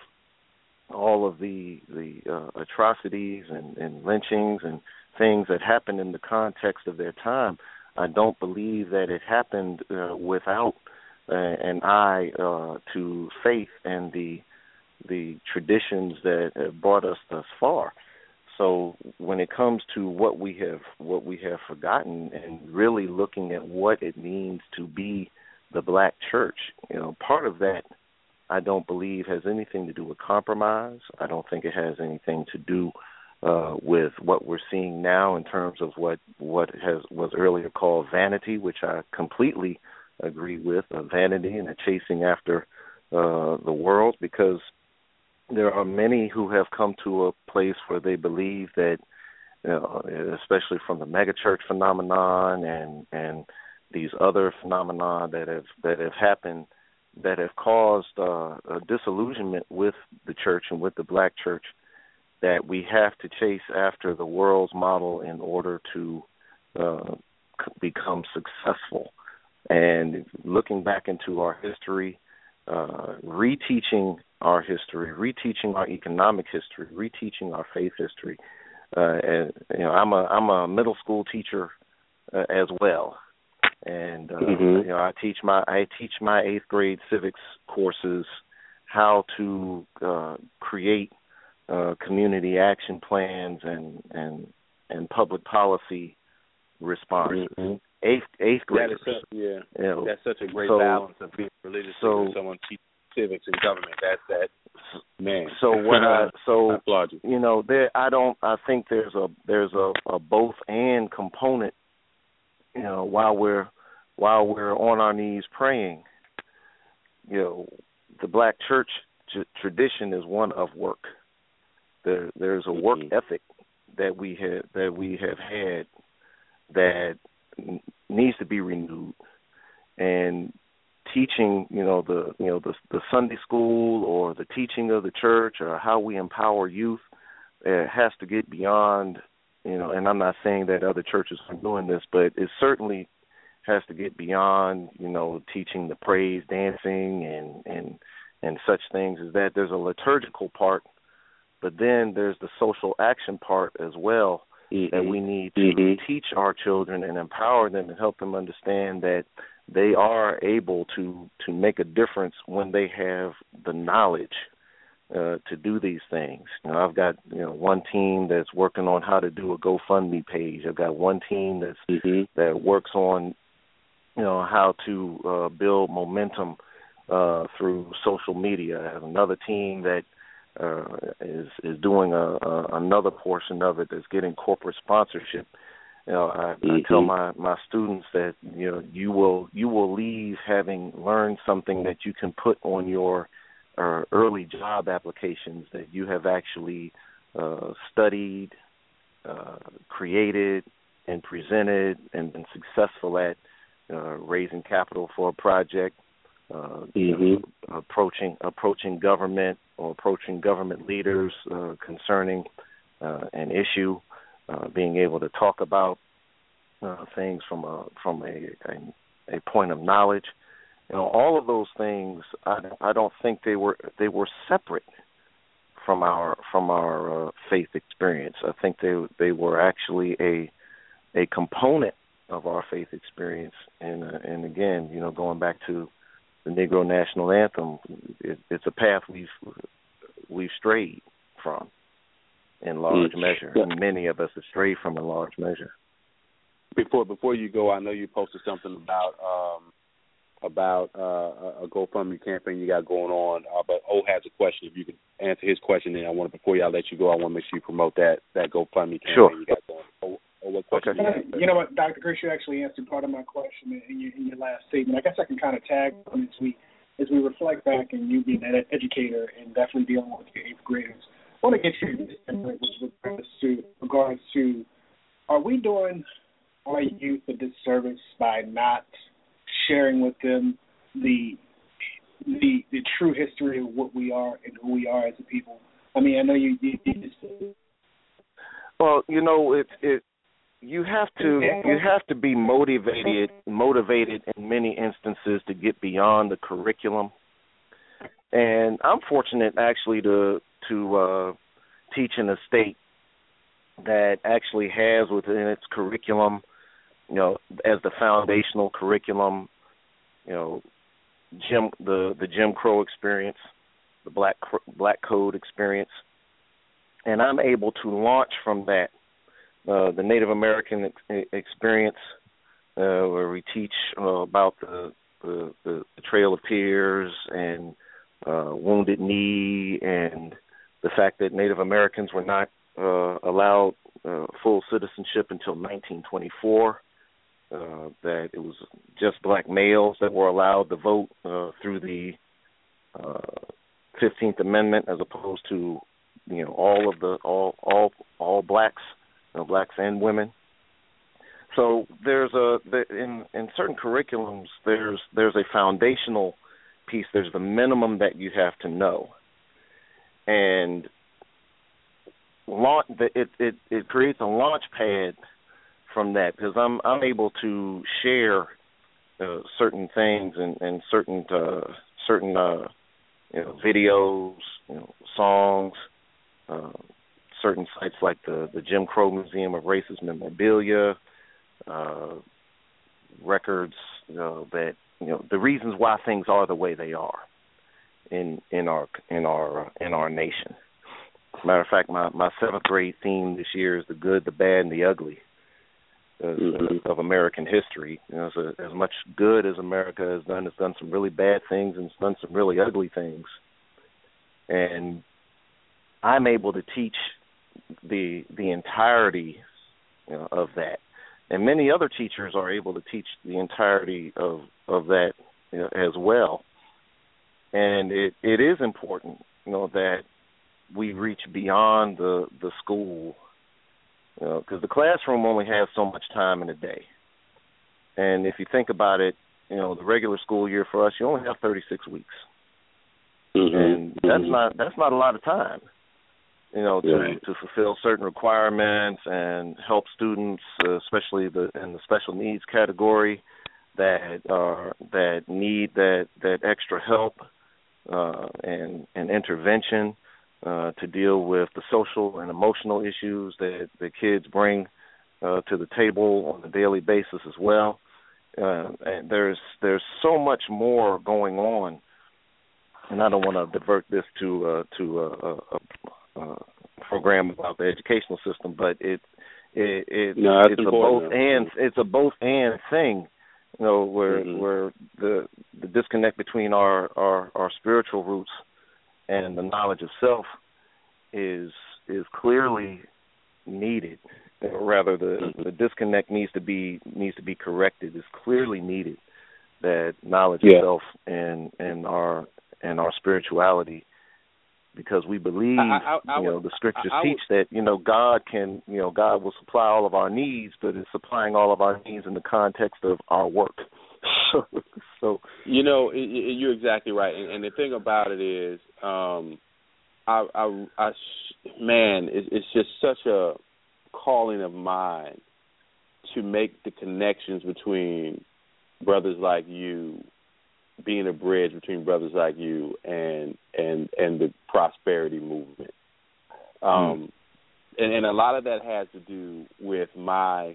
all of the the uh, atrocities and, and lynchings and things that happened in the context of their time. I don't believe that it happened uh, without uh, an eye uh, to faith and the the traditions that have brought us thus far. So when it comes to what we have what we have forgotten and really looking at what it means to be the Black church, you know, part of that I don't believe has anything to do with compromise. I don't think it has anything to do uh, with what we're seeing now in terms of what what has was earlier called vanity, which I completely agree with, a vanity and a chasing after uh, the world, because there are many who have come to a place where they believe that, you know, especially from the megachurch phenomenon and and these other phenomena that have that have happened, that have caused uh, a disillusionment with the church and with the Black church, that we have to chase after the world's model in order to uh, become successful. And looking back into our history, uh, reteaching our history, reteaching our economic history, reteaching our faith history. Uh, and you know, I'm a I'm a middle school teacher uh, as well, and uh, mm-hmm. you know, I teach my I teach my eighth grade civics courses how to uh, create uh, community action plans and and and public policy responses. Mm-hmm. Eighth eighth graders. That is such, yeah, you know, that's such a great so, balance of being religious so, and someone teaching civics and government. That's that man. So what I so I applaud you. You know, there I don't I think there's a there's a, a both and component. You know, while we're while we're on our knees praying, you know, the Black church t- tradition is one of work. There there's a work mm-hmm. ethic that we have that we have had that needs to be renewed, and teaching, you know, the you know the the Sunday school or the teaching of the church or how we empower youth, it has to get beyond, you know, and I'm not saying that other churches are doing this, but it certainly has to get beyond, you know, teaching the praise dancing and and and such things. Is that there's a liturgical part, but then there's the social action part as well. Mm-hmm. That we need to mm-hmm. teach our children and empower them and help them understand that they are able to, to make a difference when they have the knowledge uh, to do these things. You know, I've got, you know, one team that's working on how to do a GoFundMe page. I've got one team that's mm-hmm. that works on, you know, how to uh, build momentum uh, through social media. I have another team that Uh, is is doing a, a another portion of it that's getting corporate sponsorship. You know, I, mm-hmm. I tell my, my students that, you know, you will you will leave having learned something that you can put on your uh, early job applications that you have actually uh, studied, uh, created, and presented, and been successful at uh, raising capital for a project. Uh, mm-hmm. approaching approaching government or approaching government leaders uh, concerning uh, an issue, uh, being able to talk about uh, things from a from a, a a point of knowledge. You know, all of those things. I, I don't think they were they were separate from our from our uh, faith experience. I think they they were actually a a component of our faith experience. And uh, and again, you know, going back to the Negro National Anthem, it, it's a path we've we've strayed from in large mm. measure. Yeah. And many of us have strayed from in large measure. Before before you go, I know you posted something about um, about uh, a GoFundMe campaign you got going on. Uh, but O has a question. If you can answer his question, then I want to, before y'all let you go, I want to make sure you promote that that GoFundMe campaign sure. you got going. O, o, what question okay. you, you know what, Doctor Chris, you actually answered part of my question in your, in your last statement. I guess I can kind of tag on this week. as we reflect back and you being an educator and definitely dealing with your eighth graders, I want to get your insight with regards to, regards to, are we doing our youth a disservice by not sharing with them the the the true history of what we are and who we are as a people? I mean, I know you. you, you just, well, you know, it it you have to you have to be motivated motivated in many instances to get beyond the curriculum. And I'm fortunate actually to to uh, teach in a state that actually has within its curriculum, you know, as the foundational curriculum, you know, Jim the, the Jim Crow experience, the Black Black Code experience, and I'm able to launch from that uh, the Native American ex- experience, uh, where we teach uh, about the, the the Trail of Tears and uh, Wounded Knee, and the fact that Native Americans were not uh, allowed uh, full citizenship until nineteen twenty-four. Uh, that it was just black males that were allowed to vote uh, through the uh, fifteenth Amendment, as opposed to, you know, all of the all all all blacks, you know, blacks and women. So there's a in in certain curriculums there's there's a foundational piece. There's the minimum that you have to know, and launch it it it creates a launch pad from that, because I'm I'm able to share uh, certain things and, and certain uh, certain uh, you know, videos, you know, songs, uh, certain sites like the, the Jim Crow Museum of Racist Memorabilia, uh, records, you know, that, you know, the reasons why things are the way they are in in our in our in our nation. Matter of fact, my, my seventh grade theme this year is the good, the bad, and the ugly. Uh, mm-hmm. of American history. You know, so as much good as America has done, it's done some really bad things and it's done some really ugly things. And I'm able to teach the the entirety, you know, of that. And many other teachers are able to teach the entirety of, of that, you know, as well. And it, it is important, you know, that we reach beyond the, the school, you know, because the classroom only has so much time in a day. And if you think about it, you know, the regular school year for us, you only have thirty-six weeks. Mm-hmm. And that's mm-hmm. not that's not a lot of time, you know, to, right. to fulfill certain requirements and help students, uh, especially the in the special needs category, that are that need that, that extra help uh, and and intervention. Uh, to deal with the social and emotional issues that the kids bring uh, to the table on a daily basis as well. Uh, and there's there's so much more going on, and I don't want to divert this to uh, to a, a, a program about the educational system, but it it, it no, it's a both and it's a both and thing, you know, where mm-hmm. where the the disconnect between our, our, our spiritual roots and the knowledge of self is is clearly needed. Or rather, the, the disconnect needs to be needs to be corrected. It's clearly needed that knowledge yeah. of self and and our and our spirituality, because we believe, I, I, I you know, would, the scriptures I, I teach would, that, you know, God can, you know, God will supply all of our needs, but it's supplying all of our needs in the context of our work. so, so you know, it, it, you're exactly right, and, and the thing about it is, um, I, I, I, man, it, it's just such a calling of mine to make the connections between brothers like you, being a bridge between brothers like you and and and the prosperity movement. Um, mm. and, and a lot of that has to do with my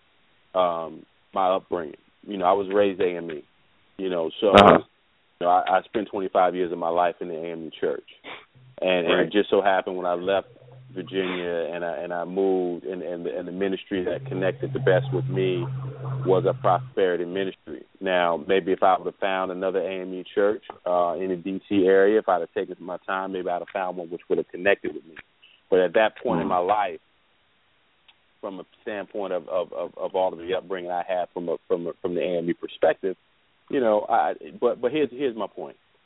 um, my upbringing. You know, I was raised A M E. You know, so uh-huh. you know, I, I spent twenty-five years of my life in the A M E church, and, right. and it just so happened when I left Virginia and I and I moved, and, and, the, and the ministry that connected the best with me was a prosperity ministry. Now, maybe if I would have found another A M E church uh, in the D C area, if I'd have taken my time, maybe I'd have found one which would have connected with me. But at that point mm-hmm. in my life, from a standpoint of, of, of, of all of the upbringing I had from a, from a, from the A M E perspective, you know, I, but but here's here's my point.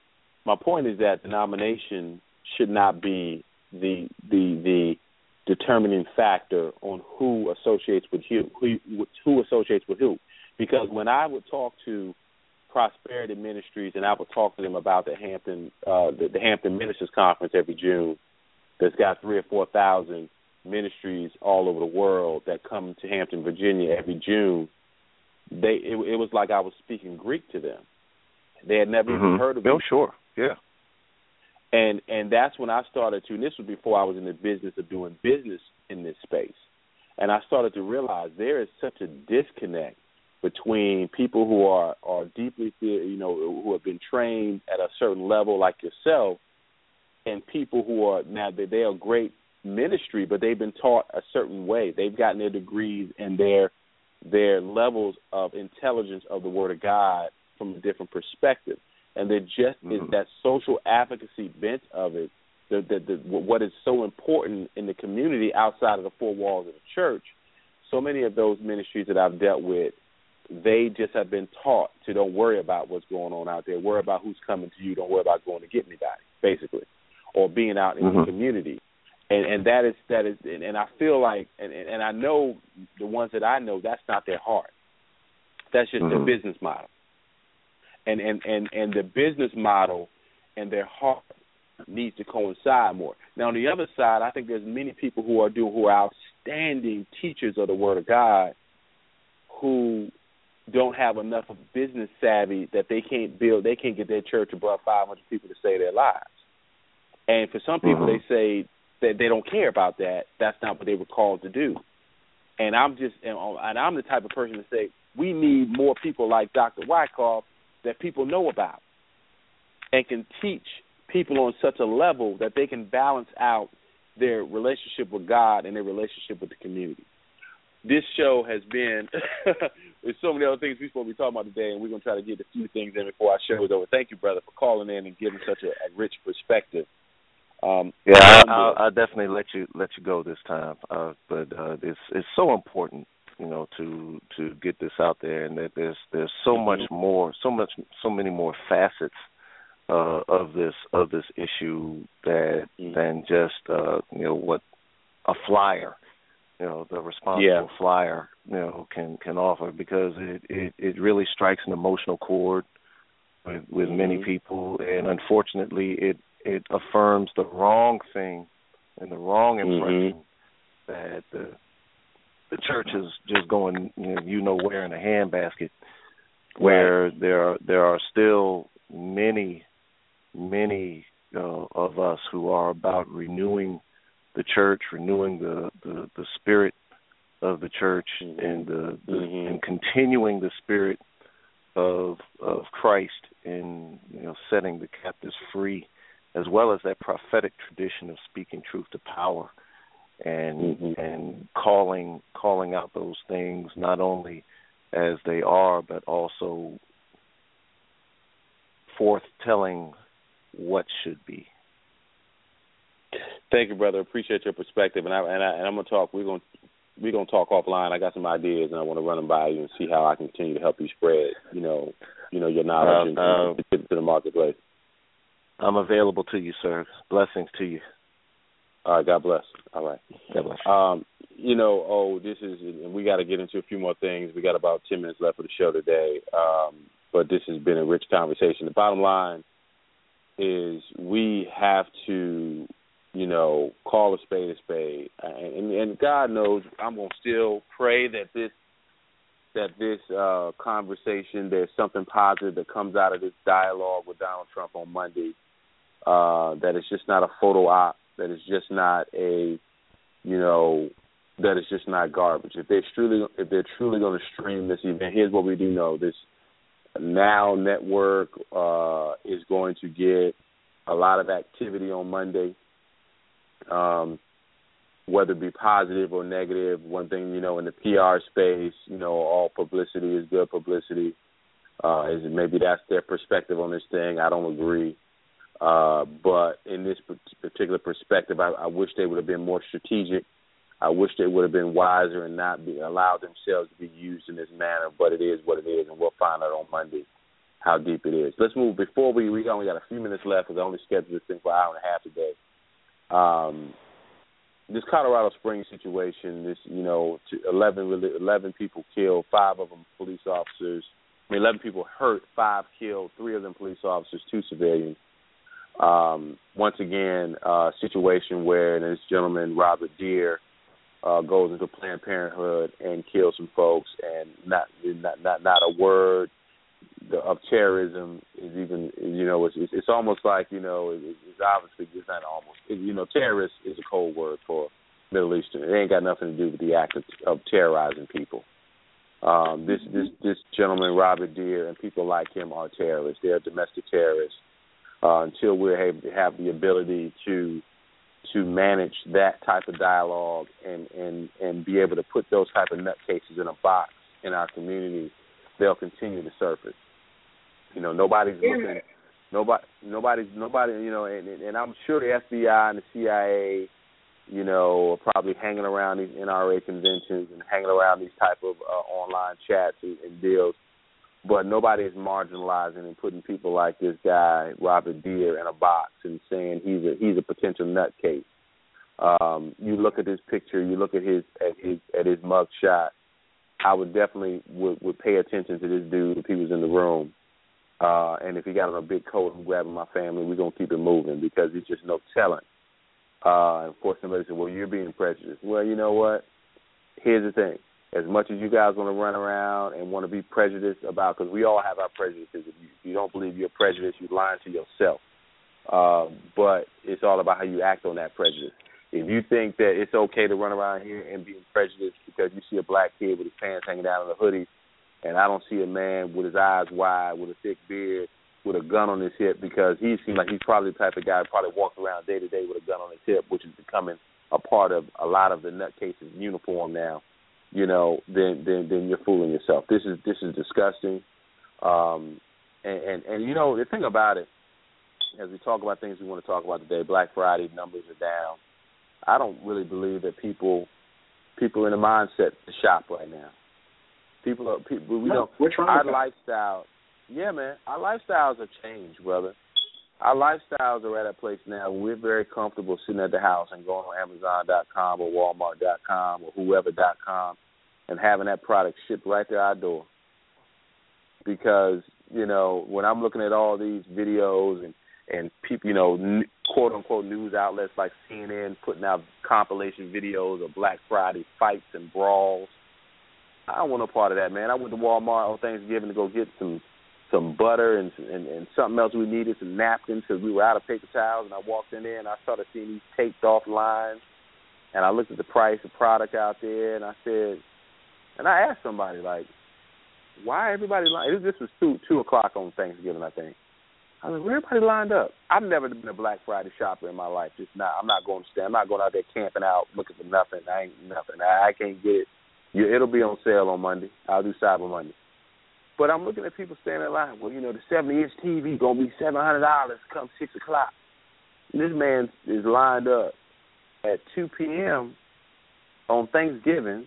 my point is that denomination should not be the the the determining factor on who associates with who, who who associates with who. Because when I would talk to Prosperity Ministries and I would talk to them about the Hampton uh, the, the Hampton Ministers Conference every June, that's got three or four thousand ministries all over the world that come to Hampton, Virginia every June. They it, it was like I was speaking Greek to them. They had never mm-hmm. even heard of it. Oh, sure, yeah. And and that's when I started to, and this was before I was in the business of doing business in this space. And I started to realize there is such a disconnect between people who are, are deeply, you know, who have been trained at a certain level like yourself, and people who are, now they, they are great ministry, but they've been taught a certain way. They've gotten their degrees and their their levels of intelligence of the Word of God from a different perspective. And there just mm-hmm. is that social advocacy bent of it, the, the, the, what is so important in the community outside of the four walls of the church. So many of those ministries that I've dealt with, they just have been taught to don't worry about what's going on out there. Worry about who's coming to you. Don't worry about going to get anybody, basically, or being out in mm-hmm. the community. And and that is that is, and, and I feel like, and, and I know the ones that I know, that's not their heart. That's just mm-hmm. their business model. And, and and and the business model and their heart needs to coincide more. Now, on the other side, I think there's many people who are doing who are outstanding teachers of the Word of God who don't have enough of business savvy that they can't build, they can't get their church above five hundred people to save their lives. And for some people, mm-hmm. they say that they don't care about that. That's not what they were called to do. And I'm just, and I'm the type of person to say we need more people like Doctor Wyckoff that people know about and can teach people on such a level that they can balance out their relationship with God and their relationship with the community. This show has been, there's so many other things we're supposed to be talking about today, and we're going to try to get a few things in before our show is over. Thank you, brother, for calling in and giving such a, a rich perspective. Um, yeah, I, I'll, I'll definitely let you let you go this time, uh, but uh, it's it's so important, you know, to to get this out there, and that there's there's so mm-hmm. much more, so much, so many more facets uh, of this of this issue that mm-hmm. than just uh, you know what a flyer, you know, the responsible yeah. flyer, you know, can can offer, because it, it, it really strikes an emotional chord with with mm-hmm. many people, and unfortunately, it it affirms the wrong thing and the wrong impression mm-hmm. that the the church is just going, you know, you know where in a handbasket, where right. there are, there are still many, many uh, of us who are about renewing the church, renewing the, the, the spirit of the church, mm-hmm. and the, the mm-hmm. and continuing the spirit of of Christ in, you know, setting the captives free, as well as that prophetic tradition of speaking truth to power. And mm-hmm. and calling calling out those things not only as they are, but also forth telling what should be. Thank you, brother. Appreciate your perspective, and I and, I, and I'm gonna talk. We're gonna we're gonna talk offline. I got some ideas, and I want to run them by you and see how I can continue to help you spread, you know, you know, your knowledge uh, and, uh, and get to the marketplace. I'm available to you, sir. Blessings to you. All right, God bless. All right. God bless. Um, you know, oh, this is, and we got to get into a few more things. We got about ten minutes left of the show today, um, but this has been a rich conversation. The bottom line is we have to, you know, call a spade a spade, and, and God knows I'm going to still pray that this that this uh, conversation, there's something positive that comes out of this dialogue with Donald Trump on Monday, uh, that it's just not a photo op, that it's just not a, you know, that it's just not garbage. If they're truly, if they're truly going to stream this event, here's what we do know: this Now Network uh, is going to get a lot of activity on Monday, um, whether it be positive or negative. One thing, you know, in the P R space, you know, all publicity is good publicity. Uh, is maybe that's their perspective on this thing. I don't agree. Uh, but in this particular perspective, I, I wish they would have been more strategic. I wish they would have been wiser and not be allowed themselves to be used in this manner. But it is what it is, and we'll find out on Monday. how deep it is. Let's move before we we only got a few minutes left because I only scheduled this thing for an hour and a half today. Um, this Colorado Springs situation, this you know, eleven eleven people killed, five of them police officers. I mean, eleven people hurt, five killed, three of them police officers, two civilians. Um, once again, a uh, situation where this gentleman, Robert Deere, uh, goes into Planned Parenthood and kills some folks, and not not not, not a word of terrorism is even, you know, it's, it's almost like, you know, it's obviously, it's not almost, you know, terrorist is a cold word for Middle Eastern. It ain't got nothing to do with the act of, of terrorizing people. Um, this, this, this gentleman, Robert Deere, and people like him are terrorists. They're domestic terrorists. Uh, until we're able to have the ability to to manage that type of dialogue and, and, and be able to put those type of nutcases in a box in our community, they'll continue to surface. You know, nobody's yeah. looking, nobody, nobody's, nobody, you know, and, and I'm sure the F B I and the C I A, you know, are probably hanging around these N R A conventions and hanging around these type of uh, online chats and, and deals. But nobody is marginalizing and putting people like this guy, Robert Deere, in a box and saying he's a he's a potential nutcase. Um, you look at his picture, you look at his at his at his mug shot. I would definitely would, would pay attention to this dude if he was in the room. Uh, and if he got on a big coat and grabbing my family, we're gonna keep it moving because it's just no telling. Uh, and of course, somebody said, "Well, you're being prejudiced." Well, you know what? Here's the thing. As much as you guys want to run around and want to be prejudiced about, because we all have our prejudices. If you, if you don't believe you're prejudiced, you're lying to yourself. Uh, but it's all about how you act on that prejudice. If you think that it's okay to run around here and be prejudiced because you see a black kid with his pants hanging down in a hoodie, and I don't see a man with his eyes wide, with a thick beard, with a gun on his hip, because he seems like he's probably the type of guy who probably walks around day to day with a gun on his hip, which is becoming a part of a lot of the nutcases' uniform now. You know, then, then then you're fooling yourself. This is this is disgusting. Um, and, and, and, you know, the thing about it, as we talk about things we want to talk about today, Black Friday numbers are down. I don't really believe that people people in the mindset to shop right now. People are people we no, don't we're trying our to lifestyle. Yeah, man, our lifestyles have changed, brother. Our lifestyles are at a place now where we're very comfortable sitting at the house and going on Amazon dot com or Walmart dot com or whoever dot com and having that product shipped right to our door. Because, you know, when I'm looking at all these videos and, and people, you know, n- quote-unquote news outlets like C N N putting out compilation videos of Black Friday fights and brawls, I don't want no part of that, man. I went to Walmart on Thanksgiving to go get some some butter and, and and something else we needed, some napkins, because we were out of paper towels, and I walked in there and I started seeing these taped off lines, and I looked at the price of product out there, and I said, and I asked somebody, like, why everybody lined? This was two two o'clock on Thanksgiving, I think. I was like, where everybody lined up? I've never been a Black Friday shopper in my life. Just not. I'm not going to stand. I'm not going out there camping out looking for nothing. I ain't nothing. I, I can't get it. You, it'll be on sale on Monday. I'll do Cyber Monday. But I'm looking at people standing in line. Well, you know, the seventy-inch T V gonna be seven hundred dollars come six o'clock. And this man is lined up at two p.m. on Thanksgiving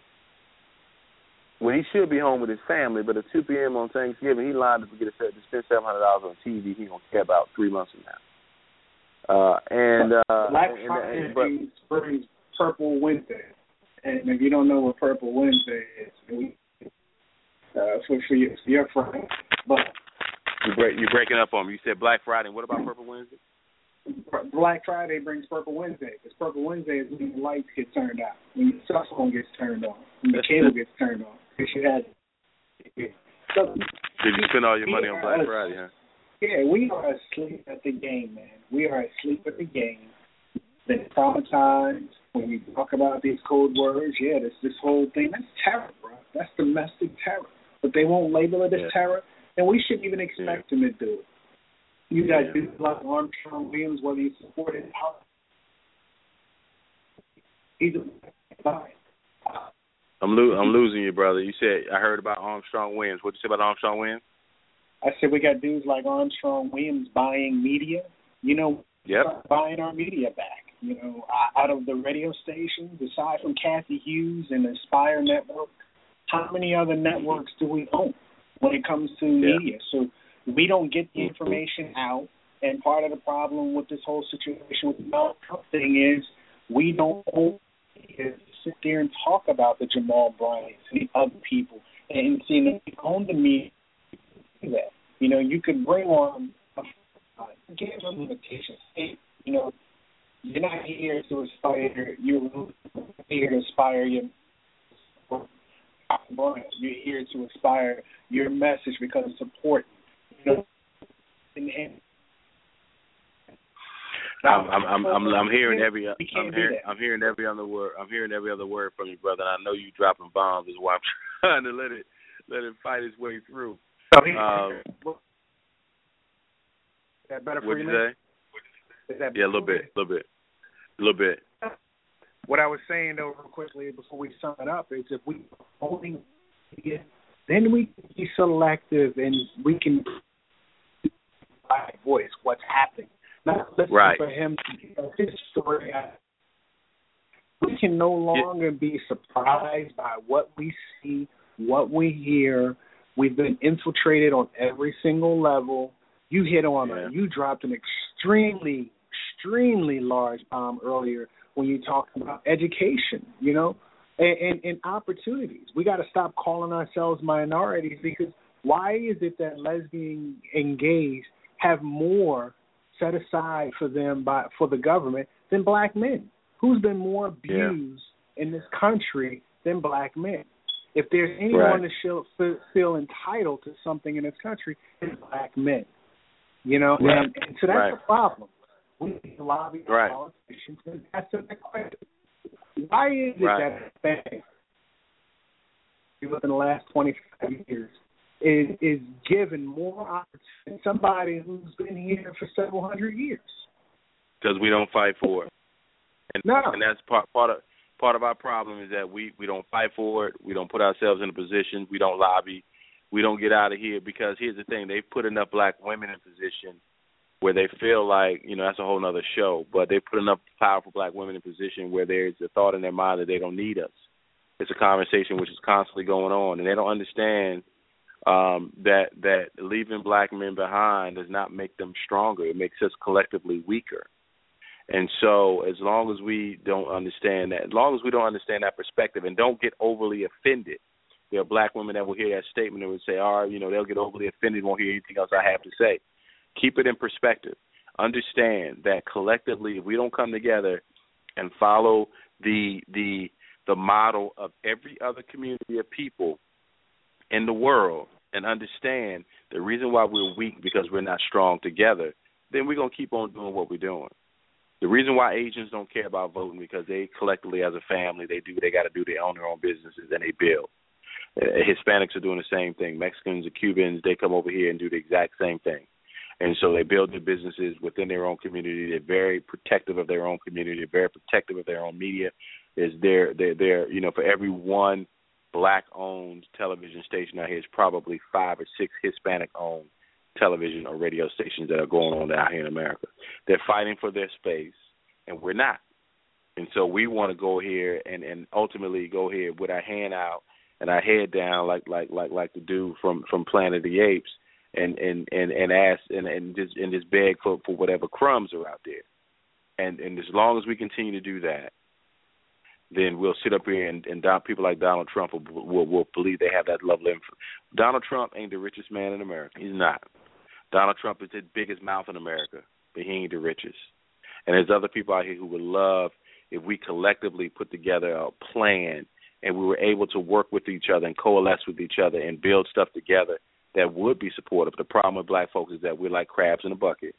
when he should be home with his family. But at two p.m. on Thanksgiving, he lined up to get a set to spend seven hundred dollars on T V. He gonna care about three months from now. Uh, and uh, Black and, Friday and, and, but, brings Purple Wednesday, and if you don't know what Purple Wednesday is, we. Uh, for, for, your, for your friend. But you break, you're breaking up on me. You said Black Friday. What about Purple Wednesday? Black Friday brings Purple Wednesday, because Purple Wednesday is when the lights get turned out, when your cell phone gets turned on, when the cable gets turned on. Because you had. So, Did you spend all your money on Black us, Friday, huh? Yeah, we are asleep at the game, man. We are asleep at the game. Been traumatized when we talk about these code words. Yeah, this this whole thing. That's terror, bro. That's domestic terror. But they won't label it as yeah. terror, and we shouldn't even expect yeah. them to do it. You got yeah. dudes like Armstrong Williams, whether you support it, he's a I'm lo- I'm losing you, brother. You said I heard about Armstrong Williams. What did you say about Armstrong Williams? I said we got dudes like Armstrong Williams buying media. You know, yep. buying our media back. You know, out of the radio stations, aside from Kathy Hughes and the Aspire Network. How many other networks do we own when it comes to yeah. media? So We don't get the information out. And part of the problem with this whole situation with the Donald Trump thing is we don't sit there and talk about the Jamal Bryants and the other people. And seeing it on the media, that. You know, you could bring on a give them limitations. Hey, you know, you're not here to aspire. You're here to aspire your. You're here to aspire your message because it's important. You know, and, and I'm, I'm, I'm, I'm, I'm hearing every, I'm hearing, I'm hearing every other word. I'm hearing every other word from you, brother. And I know you dropping bombs is why I'm trying to let it, let it fight its way through. Um, Is that better for what'd you? you say? Is that yeah, a little bit, a little bit, a little bit. What I was saying, though, real quickly before we sum it up, is if we only then we can be selective and we can voice what's happening. Not listen right. for him to tell his story. We can no longer be surprised by what we see, what we hear. We've been infiltrated on every single level. You hit on yeah. it. You dropped an extremely, extremely large bomb earlier when you talked about education, you know, and, and, and opportunities. We got to stop calling ourselves minorities because why is it that lesbian and gays have more set aside for them by for the government than black men? Who's been more abused yeah. in this country than black men? If there's anyone right. that feel, feel entitled to something in this country, it's black men. You know, right. and, and so that's right. the problem. We need to lobby right. politicians and ask them the question. Why is it right. that thing within the last twenty-five years is, is given more opportunity than somebody who's been here for several hundred years? Because we don't fight for it. And, no. and that's part part of part of our problem is that we, we don't fight for it. We don't put ourselves in a position. We don't lobby. We don't get out of here because here's the thing. They've put enough black women in position where they feel like, you know, that's a whole nother show, but they put enough powerful black women in position where there's a thought in their mind that they don't need us. It's a conversation which is constantly going on, and they don't understand um, that that leaving black men behind does not make them stronger. It makes us collectively weaker. And so as long as we don't understand that, as long as we don't understand that perspective and don't get overly offended, there are black women that will hear that statement and will say, all right, you know, they'll get overly offended, won't hear anything else I have to say. Keep it in perspective. Understand that collectively, if we don't come together and follow the the the model of every other community of people in the world and understand the reason why we're weak because we're not strong together, then we're going to keep on doing what we're doing. The reason why Asians don't care about voting because they collectively as a family, they do they got to do their own their own businesses and they build. Uh, Hispanics are doing the same thing. Mexicans and Cubans, they come over here and do the exact same thing. And so they build their businesses within their own community. They're very protective of their own community. They're very protective of their own media. Is there, they're, they're, you know, for every one black-owned television station out here, is probably five or six Hispanic-owned television or radio stations that are going on out here in America. They're fighting for their space, and we're not. And so we want to go here and, and ultimately go here with our hand out and our head down, like like like like the dude from, from Planet of the Apes, and and, and, and ask and, and just and just beg for, for whatever crumbs are out there. And and as long as we continue to do that, then we'll sit up here and, and people like Donald Trump will, will, will believe they have that level of influence. Donald Trump ain't the richest man in America. He's not. Donald Trump is the biggest mouth in America, but he ain't the richest. And there's other people out here who would love if we collectively put together a plan and we were able to work with each other and coalesce with each other and build stuff together that would be supportive. The problem with black folks is that we're like crabs in a bucket,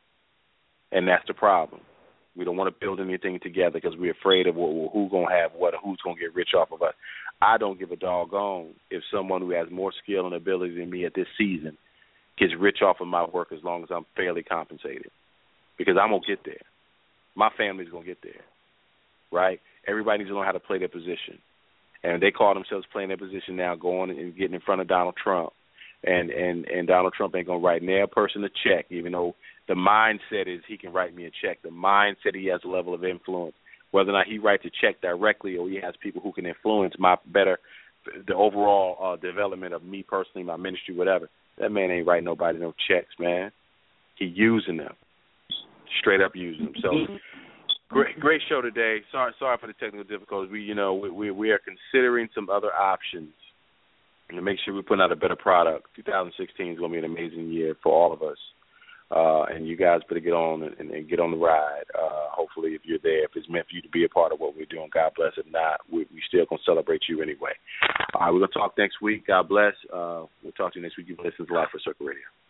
and that's the problem. We don't want to build anything together because we're afraid of well, who's going to have what or who's going to get rich off of us. I don't give a doggone if someone who has more skill and ability than me at this season gets rich off of my work as long as I'm fairly compensated, because I'm going to get there. My family's going to get there, right? Everybody needs to know how to play their position. And they call themselves playing their position now, going and getting in front of Donald Trump. And, and, and Donald Trump ain't going to write nail person a check, even though the mindset is he can write me a check. The mindset he has a level of influence. Whether or not he writes a check directly or he has people who can influence my better, the overall uh, development of me personally, my ministry, whatever, That man ain't writing nobody no checks, man. He using them, straight up using them. So great, great show today. Sorry, sorry for the technical difficulties. We, you know, we we, we are considering some other options to make sure we put out a better product. two thousand sixteen is going to be an amazing year for all of us. Uh, and you guys better get on and, and get on the ride. Uh, hopefully, if you're there, if it's meant for you to be a part of what we're doing, God bless. If not, we, we still going to celebrate you anyway. All right, we're going to talk next week. God bless. Uh, we'll talk to you next week. You've listened to Life for Circle Radio.